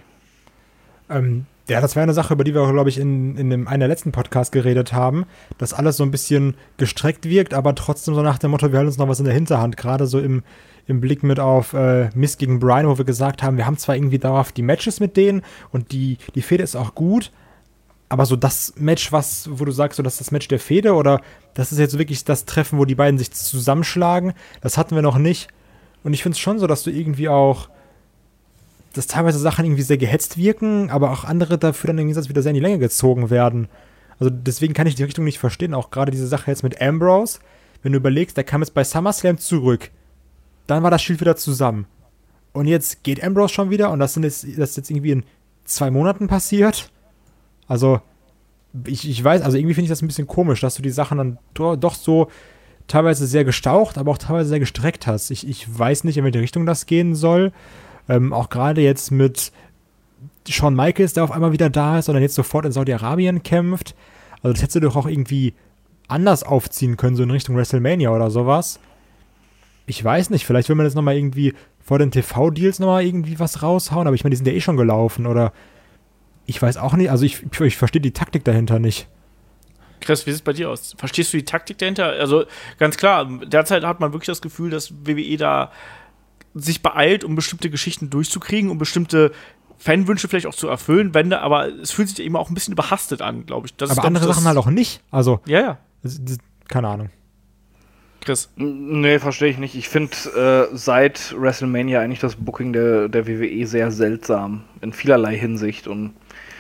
Ähm, ja, das war eine Sache, über die wir, glaube ich, in, in dem, einen der letzten Podcasts geredet haben, dass alles so ein bisschen gestreckt wirkt, aber trotzdem so nach dem Motto, wir halten uns noch was in der Hinterhand, gerade so im, im Blick mit auf äh, Miz gegen Bryan, wo wir gesagt haben, wir haben zwar irgendwie dauerhaft die Matches mit denen und die, die Fehde ist auch gut, aber so das Match, was, wo du sagst, so das ist das Match der Fehde oder das ist jetzt wirklich das Treffen, wo die beiden sich zusammenschlagen, das hatten wir noch nicht. Und ich finde es schon so, dass du irgendwie auch dass teilweise Sachen irgendwie sehr gehetzt wirken, aber auch andere dafür dann im Gegensatz wieder sehr in die Länge gezogen werden. Also deswegen kann ich die Richtung nicht verstehen. Auch gerade diese Sache jetzt mit Ambrose, wenn du überlegst, der kam jetzt bei SummerSlam zurück, dann war das Schild wieder zusammen. Und jetzt geht Ambrose schon wieder und das, sind jetzt, das ist jetzt irgendwie in zwei Monaten passiert. Also ich, ich weiß, also irgendwie finde ich das ein bisschen komisch, dass du die Sachen dann do, doch so teilweise sehr gestaucht, aber auch teilweise sehr gestreckt hast. Ich, ich weiß nicht, in welche Richtung das gehen soll. Ähm, auch gerade jetzt mit Shawn Michaels, der auf einmal wieder da ist und dann jetzt sofort in Saudi-Arabien kämpft. Also das hättest du doch auch irgendwie anders aufziehen können, so in Richtung WrestleMania oder sowas. Ich weiß nicht, vielleicht will man jetzt nochmal irgendwie vor den T V-Deals nochmal irgendwie was raushauen, aber ich meine, die sind ja eh schon gelaufen oder ich weiß auch nicht, also ich, ich verstehe die Taktik dahinter nicht. Chris, wie sieht es bei dir aus? Verstehst du die Taktik dahinter? Also ganz klar, derzeit hat man wirklich das Gefühl, dass W W E da sich beeilt, um bestimmte Geschichten durchzukriegen, um bestimmte Fanwünsche vielleicht auch zu erfüllen, wenn da, aber es fühlt sich eben auch ein bisschen überhastet an, glaube ich. Das aber ist, andere das, Sachen halt auch nicht. Also, ja, ja. Das, das, keine Ahnung. Chris? Nee, verstehe ich nicht. Ich finde äh, seit WrestleMania eigentlich das Booking der, der W W E sehr seltsam, in vielerlei Hinsicht und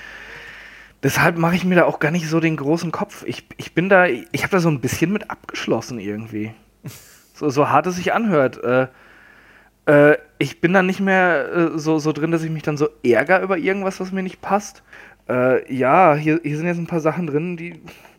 deshalb mache ich mir da auch gar nicht so den großen Kopf. Ich, ich bin da, ich habe da so ein bisschen mit abgeschlossen irgendwie. So, so hart es sich anhört. Äh, Äh, ich bin dann nicht mehr äh, so, so drin, dass ich mich dann so ärgere über irgendwas, was mir nicht passt. Äh, ja, hier, hier sind jetzt ein paar Sachen drin, die,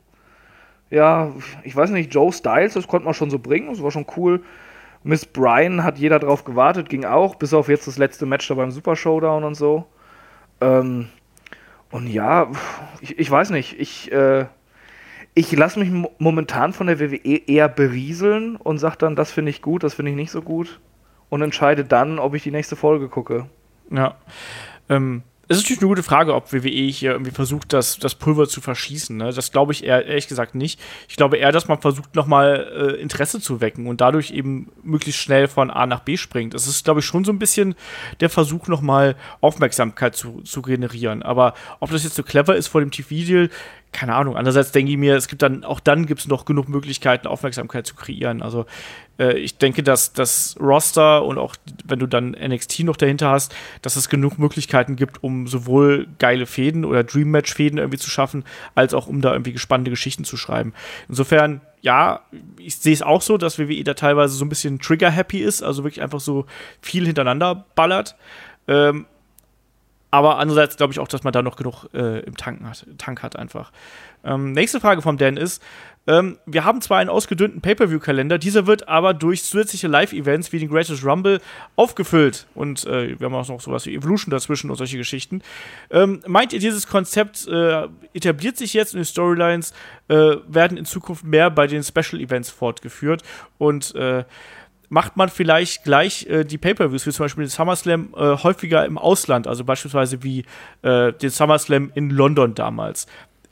ja, ich weiß nicht, Joe Styles, das konnte man schon so bringen, das war schon cool. Miss Bryan hat jeder drauf gewartet, ging auch, bis auf jetzt das letzte Match da beim Super Showdown und so. Ähm, und ja, ich, ich weiß nicht, ich, äh, ich lasse mich mo- momentan von der W W E eher berieseln und sage dann, das finde ich gut, das finde ich nicht so gut. Und entscheide dann, ob ich die nächste Folge gucke. Ja. Ähm, es ist natürlich eine gute Frage, ob W W E hier irgendwie versucht, das, das Pulver zu verschießen. Ne? Das glaube ich eher, ehrlich gesagt nicht. Ich glaube eher, dass man versucht, nochmal äh, Interesse zu wecken und dadurch eben möglichst schnell von A nach B springt. Das ist, glaube ich, schon so ein bisschen der Versuch, nochmal Aufmerksamkeit zu, zu generieren. Aber ob das jetzt so clever ist vor dem T V-Deal, keine Ahnung. Andererseits denke ich mir, es gibt dann, auch dann gibt es noch genug Möglichkeiten, Aufmerksamkeit zu kreieren. Also äh, ich denke, dass das Roster und auch, wenn du dann N X T noch dahinter hast, dass es genug Möglichkeiten gibt, um sowohl geile Fäden oder Dream-Match-Fäden irgendwie zu schaffen, als auch um da irgendwie spannende Geschichten zu schreiben. Insofern, ja, ich sehe es auch so, dass W W E da teilweise so ein bisschen trigger-happy ist, also wirklich einfach so viel hintereinander ballert. Ähm, Aber andererseits glaube ich auch, dass man da noch genug äh, im Tanken hat, Tank hat einfach. Ähm, nächste Frage vom Dan ist, ähm, wir haben zwar einen ausgedünnten Pay-Per-View-Kalender, dieser wird aber durch zusätzliche Live-Events wie den Greatest Rumble aufgefüllt. Und äh, wir haben auch noch sowas wie Evolution dazwischen und solche Geschichten. Ähm, meint ihr, dieses Konzept äh, etabliert sich jetzt und die Storylines äh, werden in Zukunft mehr bei den Special-Events fortgeführt? Und äh, macht man vielleicht gleich äh, die Pay-Per-Views, wie zum Beispiel den SummerSlam, äh, häufiger im Ausland, also beispielsweise wie äh, den SummerSlam in London damals.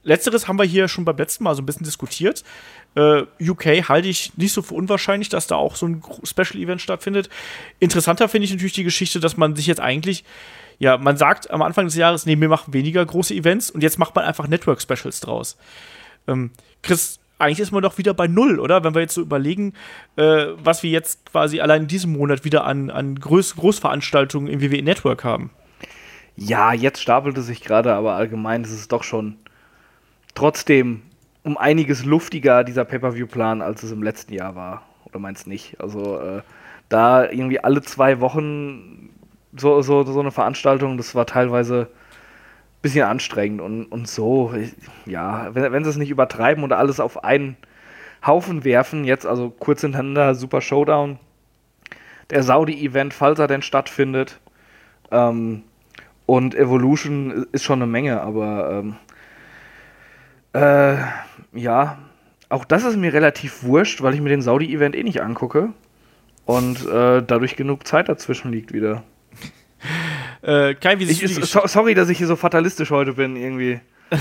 letzteres haben wir hier schon beim letzten Mal so ein bisschen diskutiert. Äh, U K halte ich nicht so für unwahrscheinlich, dass da auch so ein Special-Event stattfindet. Interessanter finde ich natürlich die Geschichte, dass man sich jetzt eigentlich, ja, man sagt am Anfang des Jahres, nee, wir machen weniger große Events und jetzt macht man einfach Network-Specials draus. Ähm, Chris, eigentlich ist man doch wieder bei Null, oder? Wenn wir jetzt so überlegen, äh, was wir jetzt quasi allein in diesem Monat wieder an, an Groß- Großveranstaltungen im W W E Network haben. Ja, jetzt stapelt es sich gerade, aber allgemein ist es doch schon trotzdem um einiges luftiger, dieser Pay-Per-View-Plan, als es im letzten Jahr war. Oder meinst nicht? Also äh, da irgendwie alle zwei Wochen so, so, so eine Veranstaltung, das war teilweise ein bisschen anstrengend. Und, und so, ja, wenn, wenn sie es nicht übertreiben oder alles auf einen Haufen werfen, jetzt also kurz hintereinander, Super Showdown, der Saudi-Event, falls er denn stattfindet, ähm, und Evolution ist schon eine Menge, aber ähm, äh, ja, auch das ist mir relativ wurscht, weil ich mir den Saudi-Event eh nicht angucke und äh, dadurch genug Zeit dazwischen liegt wieder. Äh, Kai, wie siehst ich, du die so, sorry, dass ich hier so fatalistisch heute bin, irgendwie.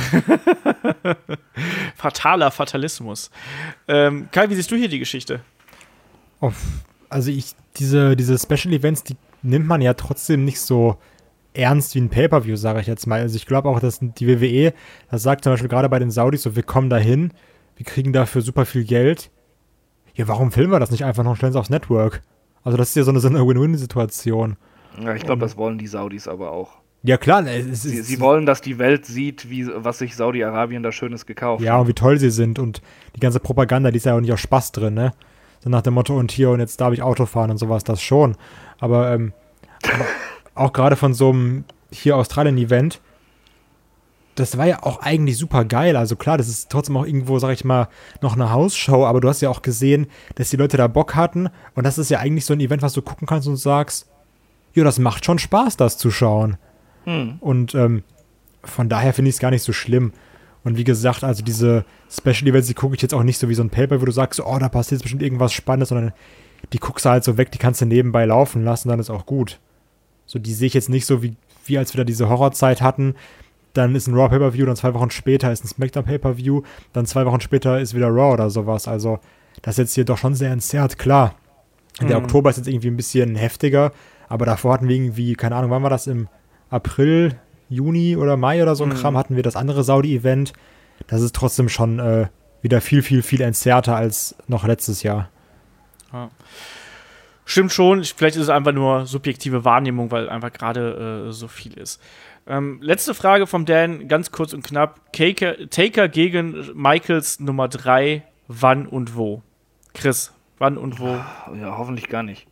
Fataler Fatalismus. Ähm, Kai, wie siehst du hier die Geschichte? Oh, also ich, diese, diese Special Events, die nimmt man ja trotzdem nicht so ernst wie ein Pay-Per-View, sage ich jetzt mal. Also ich glaube auch, dass die W W E, das sagt zum Beispiel gerade bei den Saudis so, wir kommen dahin, wir kriegen dafür super viel Geld. Ja, warum filmen wir das nicht einfach noch und stellen es aufs Network? Also das ist ja so eine, so eine Win-Win-Situation. Ja, ich glaube, das wollen die Saudis aber auch. Ja klar, es sie, ist, sie wollen, dass die Welt sieht, wie, was sich Saudi-Arabien da Schönes gekauft hat. Ja, und wie toll sie sind und die ganze Propaganda, die ist ja auch nicht aus Spaß drin, ne? So nach dem Motto, und hier und jetzt darf ich Auto fahren und sowas, das schon. Aber, ähm, aber auch gerade von so einem hier Australien-Event, das war ja auch eigentlich super geil. Also klar, das ist trotzdem auch irgendwo, sag ich mal, noch eine Hausshow, aber du hast ja auch gesehen, dass die Leute da Bock hatten und das ist ja eigentlich so ein Event, was du gucken kannst und sagst, ja, das macht schon Spaß, das zu schauen. Hm. Und ähm, von daher finde ich es gar nicht so schlimm. Und wie gesagt, also diese Special Events, die gucke ich jetzt auch nicht so wie so ein Paper, wo du sagst, oh, da passiert jetzt bestimmt irgendwas Spannendes, sondern die guckst du halt so weg, die kannst du nebenbei laufen lassen, dann ist auch gut. So, die sehe ich jetzt nicht so, wie, wie als wir da diese Horrorzeit hatten. Dann ist ein Raw Pay-Per-View, dann zwei Wochen später ist ein SmackDown Pay-Per-View, dann zwei Wochen später ist wieder Raw oder sowas. Also, das ist jetzt hier doch schon sehr entzerrt, klar. Mhm. Der Oktober ist jetzt irgendwie ein bisschen heftiger, aber davor hatten wir irgendwie, keine Ahnung, wann war das, im April, Juni oder Mai oder so ein mhm. Kram, hatten wir das andere Saudi-Event. Das ist trotzdem schon äh, wieder viel, viel, viel entzerrter als noch letztes Jahr. Ja. Stimmt schon, vielleicht ist es einfach nur subjektive Wahrnehmung, weil einfach gerade äh, so viel ist. Ähm, letzte Frage vom Dan, ganz kurz und knapp. Taker, Taker gegen Michaels Nummer drei, wann und wo? Chris, wann und wo? Ja, hoffentlich gar nicht.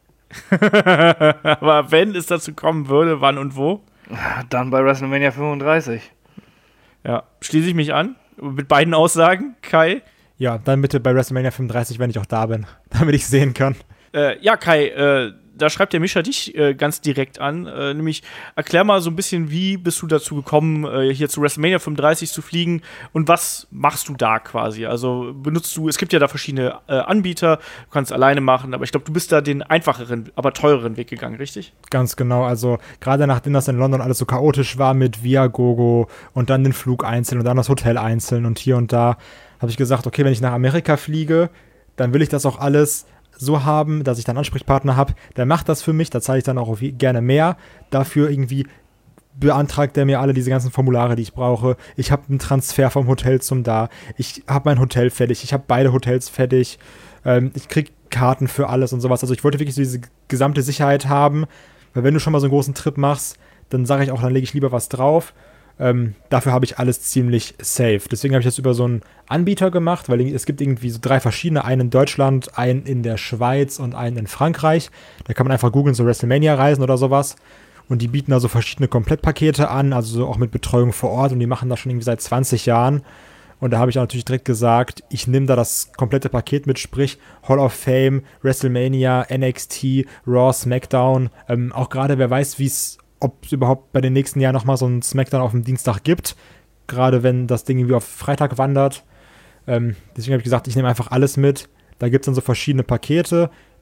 Aber wenn es dazu kommen würde, wann und wo? Dann bei WrestleMania fünfunddreißig. Ja, schließe ich mich an. Mit beiden Aussagen, Kai? Ja, dann bitte bei WrestleMania fünfunddreißig, wenn ich auch da bin, damit ich sehen kann. Äh, ja, Kai, äh, da schreibt der Mischa dich äh, ganz direkt an. Äh, nämlich, erklär mal so ein bisschen, wie bist du dazu gekommen, äh, hier zu WrestleMania fünfunddreißig zu fliegen und was machst du da quasi? Also benutzt du, es gibt ja da verschiedene äh, Anbieter, du kannst alleine machen, aber ich glaube, du bist da den einfacheren, aber teureren Weg gegangen, richtig? Ganz genau, also gerade nachdem das in London alles so chaotisch war mit Viagogo und dann den Flug einzeln und dann das Hotel einzeln und hier und da, habe ich gesagt, okay, wenn ich nach Amerika fliege, dann will ich das auch alles so haben, dass ich dann einen Ansprechpartner habe, der macht das für mich, da zahle ich dann auch gerne mehr. Dafür irgendwie beantragt er mir alle diese ganzen Formulare, die ich brauche. Ich habe einen Transfer vom Hotel zum da. Ich habe mein Hotel fertig. Ich habe beide Hotels fertig. Ähm, ich kriege Karten für alles und sowas. Also ich wollte wirklich so diese gesamte Sicherheit haben, weil wenn du schon mal so einen großen Trip machst, dann sage ich auch, dann lege ich lieber was drauf. Ähm, dafür habe ich alles ziemlich safe. Deswegen habe ich das über so einen Anbieter gemacht, weil es gibt irgendwie so drei verschiedene, einen in Deutschland, einen in der Schweiz und einen in Frankreich. Da kann man einfach googeln, so WrestleMania-Reisen oder sowas. Und die bieten da so verschiedene Komplettpakete an, also so auch mit Betreuung vor Ort. Und die machen das schon irgendwie seit zwanzig Jahren. Und da habe ich auch natürlich direkt gesagt, ich nehme da das komplette Paket mit, sprich Hall of Fame, WrestleMania, N X T, Raw, SmackDown. Ähm, auch gerade, wer weiß, wie es ob es überhaupt bei den nächsten Jahren nochmal so ein Smackdown auf dem Dienstag gibt, gerade wenn das Ding irgendwie auf Freitag wandert. Ähm, deswegen habe ich gesagt, ich nehme einfach alles mit. Da gibt es dann so verschiedene Pakete.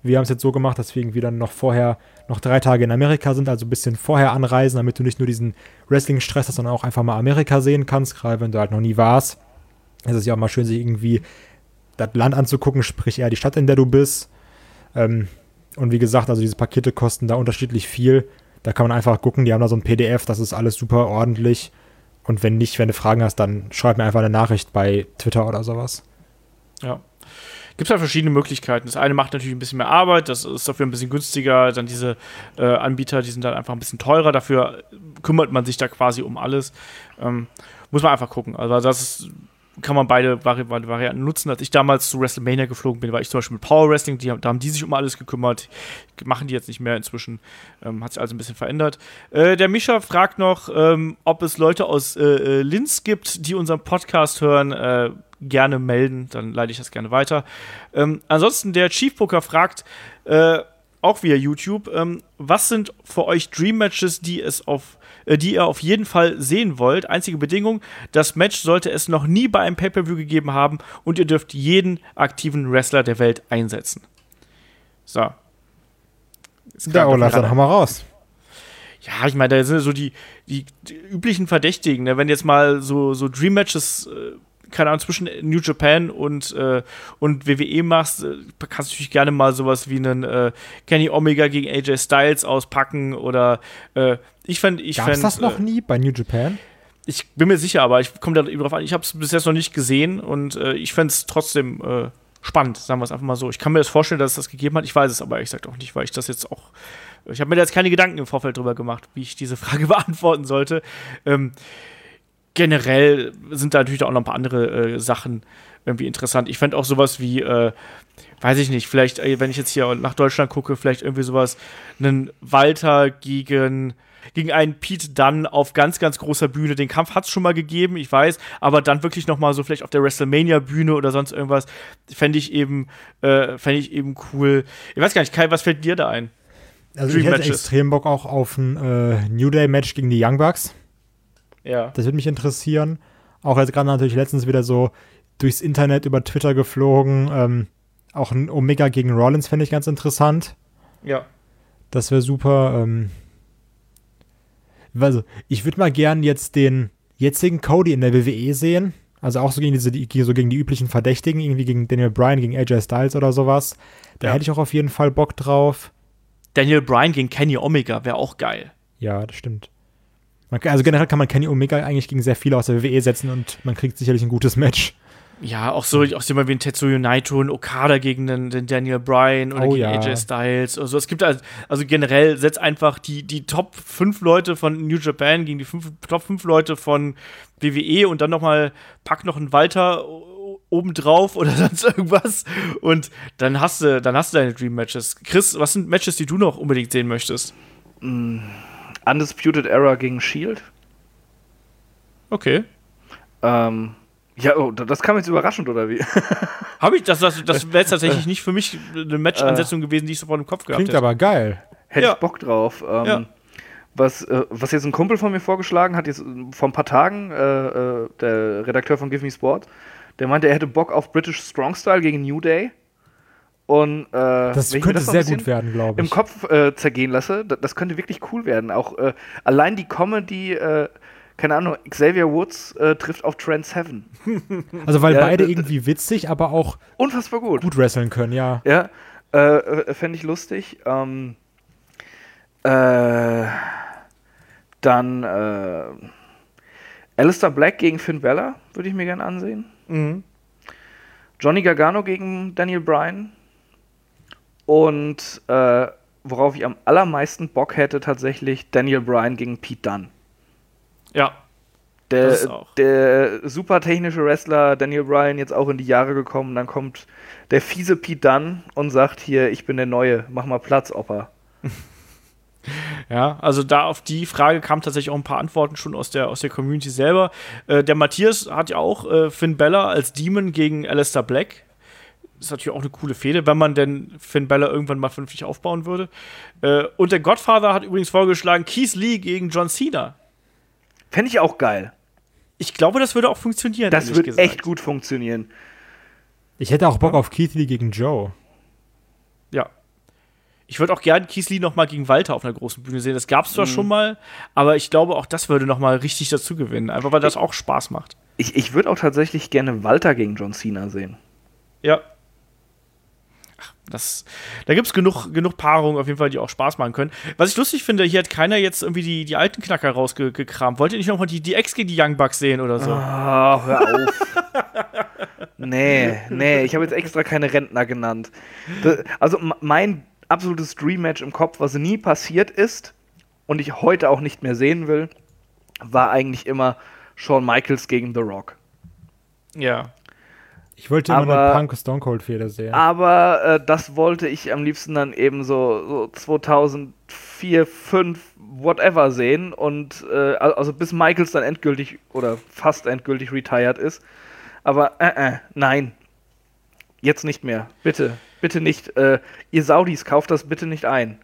Wir haben es jetzt so gemacht, dass wir irgendwie dann noch vorher, noch drei Tage in Amerika sind, also ein bisschen vorher anreisen, damit du nicht nur diesen Wrestling-Stress hast, sondern auch einfach mal Amerika sehen kannst, gerade wenn du halt noch nie warst. Es ist ja auch mal schön, sich irgendwie das Land anzugucken, sprich eher die Stadt, in der du bist. Ähm, und wie gesagt, also diese Pakete kosten da unterschiedlich viel. Da kann man einfach gucken, die haben da so ein P D F, das ist alles super ordentlich. Und wenn nicht, wenn du Fragen hast, dann schreib mir einfach eine Nachricht bei Twitter oder sowas. Ja. Gibt es halt verschiedene Möglichkeiten. Das eine macht natürlich ein bisschen mehr Arbeit, das ist dafür ein bisschen günstiger. Dann diese äh, Anbieter, die sind dann einfach ein bisschen teurer. Dafür kümmert man sich da quasi um alles. Ähm, muss man einfach gucken. Also das ist, kann man beide Vari- Varianten nutzen. Als ich damals zu WrestleMania geflogen bin, war ich zum Beispiel mit Power Wrestling. Die, da haben die sich um alles gekümmert. Machen die jetzt nicht mehr inzwischen. Ähm, hat sich also ein bisschen verändert. Äh, der Mischa fragt noch, ähm, ob es Leute aus äh, Linz gibt, die unseren Podcast hören. Äh, gerne melden, dann leite ich das gerne weiter. Ähm, ansonsten, der Chief Booker fragt, äh, auch via YouTube, ähm, was sind für euch Dream Matches, die, es auf, äh, die ihr auf jeden Fall sehen wollt? Einzige Bedingung, das Match sollte es noch nie bei einem Pay-Per-View gegeben haben und ihr dürft jeden aktiven Wrestler der Welt einsetzen. So. Ja, Olaf, dann haben wir raus. Ja, ich meine, da sind so die, die, die üblichen Verdächtigen, ne? Wenn jetzt mal so, so Dream Matches äh, keine Ahnung, zwischen New Japan und, äh, und W W E machst, äh, kannst du natürlich gerne mal sowas wie einen äh, Kenny Omega gegen A J Styles auspacken oder äh, ich fände, ich Gab's fänd, das noch äh, nie bei New Japan? Ich bin mir sicher, aber ich komme da eben drauf an. Ich habe es bis jetzt noch nicht gesehen und äh, ich fände es trotzdem äh, spannend, sagen wir es einfach mal so. Ich kann mir das vorstellen, dass es das gegeben hat. Ich weiß es aber ehrlich gesagt auch nicht, weil ich das jetzt auch ich habe mir da jetzt keine Gedanken im Vorfeld drüber gemacht, wie ich diese Frage beantworten sollte. Ähm, Generell sind da natürlich auch noch ein paar andere äh, Sachen irgendwie interessant. Ich fände auch sowas wie, äh, weiß ich nicht, vielleicht, äh, wenn ich jetzt hier nach Deutschland gucke, vielleicht irgendwie sowas, einen Walter gegen, gegen einen Pete Dunne auf ganz, ganz großer Bühne. Den Kampf hat es schon mal gegeben, ich weiß, aber dann wirklich noch mal so vielleicht auf der WrestleMania-Bühne oder sonst irgendwas, fände ich eben, äh, fände ich eben cool. Ich weiß gar nicht, Kai, was fällt dir da ein? Also Dream ich hätte Matches. Extrem Bock auch auf ein äh, New Day-Match gegen die Young Bucks. Ja. Das würde mich interessieren. Auch jetzt gerade natürlich letztens wieder so durchs Internet über Twitter geflogen. Ähm, auch ein Omega gegen Rollins fände ich ganz interessant. Ja. Das wäre super. Ähm, also, ich würde mal gern jetzt den jetzigen Cody in der W W E sehen. Also auch so gegen diese, die, so gegen die üblichen Verdächtigen, irgendwie gegen Daniel Bryan, gegen A J Styles oder sowas. Da ja. hätte ich auch auf jeden Fall Bock drauf. Daniel Bryan gegen Kenny Omega wäre auch geil. Ja, das stimmt. Man, also generell kann man Kenny Omega eigentlich gegen sehr viele aus der W W E setzen und man kriegt sicherlich ein gutes Match. Ja, auch so, auch so mal wie ein Tetsuya Naito und Okada gegen den, den Daniel Bryan oder oh, gegen ja. A J Styles. Also es gibt also, also generell setzt einfach die, die Top fünf Leute von New Japan gegen die fünf, Top fünf Leute von W W E und dann noch mal pack noch einen Walter obendrauf oder sonst irgendwas und dann hast du, dann hast du deine Dream Matches. Chris, was sind Matches, die du noch unbedingt sehen möchtest? Mm. Undisputed Era gegen Shield. Okay. Ähm, ja, oh, das kam jetzt überraschend, oder wie? Habe ich, das, das, das wäre jetzt tatsächlich nicht für mich eine Match-Ansetzung gewesen, die ich sofort im Kopf gehabt hätte. Klingt aber geil. Hätte ja. ich Bock drauf. Ähm, ja. was, äh, was jetzt ein Kumpel von mir vorgeschlagen hat, jetzt vor ein paar Tagen, äh, äh, der Redakteur von Give Me Sport, der meinte, er hätte Bock auf British Strong Style gegen New Day. Und, äh, das könnte das sehr gut werden, glaube ich. Im Kopf äh, zergehen lasse, das, das könnte wirklich cool werden. Auch äh, allein die Comedy, äh, keine Ahnung, Xavier Woods äh, trifft auf Trent Seven. Also weil ja, beide äh, irgendwie witzig, aber auch unfassbar gut, gut wresteln können, ja. Ja, äh, fände ich lustig. Ähm, äh, dann äh, Aleister Black gegen Finn Balor würde ich mir gerne ansehen. Mhm. Johnny Gargano gegen Daniel Bryan. Und äh, worauf ich am allermeisten Bock hätte, tatsächlich Daniel Bryan gegen Pete Dunne. Ja. Der, das ist auch. der super technische Wrestler Daniel Bryan jetzt auch in die Jahre gekommen. Dann kommt der fiese Pete Dunne und sagt hier, ich bin der Neue, mach mal Platz, Opa. Ja, also da auf die Frage kamen tatsächlich auch ein paar Antworten schon aus der, aus der Community selber. Äh, der Matthias hat ja auch äh, Finn Balor als Demon gegen Aleister Black. Das ist natürlich auch eine coole Fehde, wenn man denn Finn Balor irgendwann mal vernünftig aufbauen würde. Äh, und der Godfather hat übrigens vorgeschlagen, Keith Lee gegen John Cena. Fände ich auch geil. Ich glaube, das würde auch funktionieren. Das würde echt gut funktionieren. Ich hätte auch Bock ja. auf Keith Lee gegen Joe. Ja. Ich würde auch gerne Keith Lee noch mal gegen Walter auf einer großen Bühne sehen. Das gab es zwar mhm. schon mal, aber ich glaube, auch das würde noch mal richtig dazu gewinnen. Einfach, weil das auch Spaß macht. Ich, ich würde auch tatsächlich gerne Walter gegen John Cena sehen. Ja. Ach, das, da gibt es genug, genug Paarungen auf jeden Fall, die auch Spaß machen können. Was ich lustig finde, hier hat keiner jetzt irgendwie die, die alten Knacker rausgekramt. Wollt ihr nicht noch mal die, die Ex gegen die Young Bucks sehen oder so? Oh, hör auf. nee, nee, ich habe jetzt extra keine Rentner genannt. Das, also m- mein absolutes Dream-Match im Kopf, was nie passiert ist und ich heute auch nicht mehr sehen will, war eigentlich immer Shawn Michaels gegen The Rock. Ja. Ich wollte immer aber, eine Punk-Stone-Cold-Fehde sehen. Aber äh, das wollte ich am liebsten dann eben so, so zweitausendvier, zweitausendfünf, whatever sehen und äh, also bis Michaels dann endgültig oder fast endgültig retired ist. Aber äh, äh, nein. Jetzt nicht mehr. Bitte. Bitte nicht. Äh, ihr Saudis, kauft das bitte nicht ein.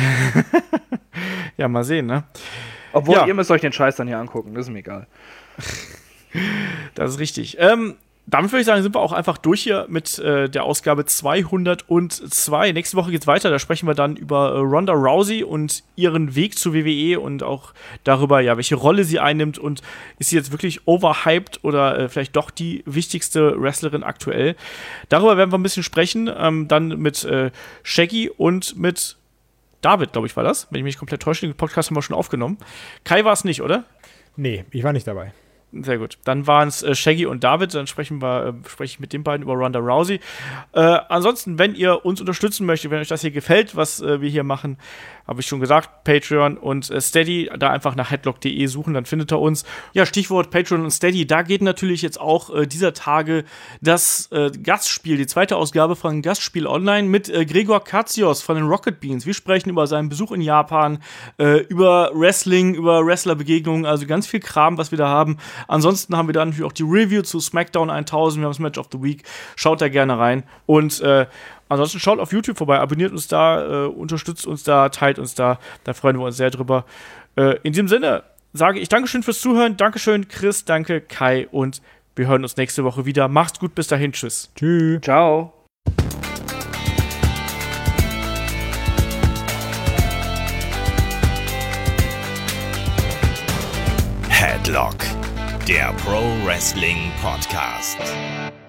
Ja, mal sehen, ne? Obwohl, ja. ihr müsst euch den Scheiß dann hier angucken. Das ist mir egal. Das ist richtig. Ähm, damit würde ich sagen, sind wir auch einfach durch hier mit äh, der Ausgabe zweihundertzwei. Nächste Woche geht's weiter. Da sprechen wir dann über äh, Ronda Rousey und ihren Weg zur W W E und auch darüber, ja, welche Rolle sie einnimmt und ist sie jetzt wirklich overhyped oder äh, vielleicht doch die wichtigste Wrestlerin aktuell. Darüber werden wir ein bisschen sprechen. Ähm, dann mit äh, Shaggy und mit David, glaube ich, war das. Wenn ich mich komplett täusche, den Podcast haben wir schon aufgenommen. Kai war es nicht, oder? Nee, ich war nicht dabei. Sehr gut. Dann waren es äh, Shaggy und David. Dann sprechen wir, äh, spreche ich mit den beiden über Ronda Rousey. Äh, ansonsten, wenn ihr uns unterstützen möchtet, wenn euch das hier gefällt, was äh, wir hier machen, habe ich schon gesagt, Patreon und äh, Steady, da einfach nach headlock punkt de suchen, dann findet ihr uns. Ja, Stichwort Patreon und Steady, da geht natürlich jetzt auch äh, dieser Tage das äh, Gastspiel, die zweite Ausgabe von Gastspiel Online mit äh, Gregor Katsios von den Rocket Beans. Wir sprechen über seinen Besuch in Japan, äh, über Wrestling, über Wrestlerbegegnungen, also ganz viel Kram, was wir da haben. Ansonsten haben wir dann natürlich auch die Review zu SmackDown tausend, wir haben das Match of the Week, schaut da gerne rein und äh, ansonsten schaut auf YouTube vorbei, abonniert uns da, äh, unterstützt uns da, teilt uns da, da freuen wir uns sehr drüber. Äh, in diesem Sinne sage ich Dankeschön fürs Zuhören, Dankeschön Chris, danke Kai und wir hören uns nächste Woche wieder. Macht's gut, bis dahin, tschüss. Tschüss. Ciao. Headlock, der Pro Wrestling Podcast.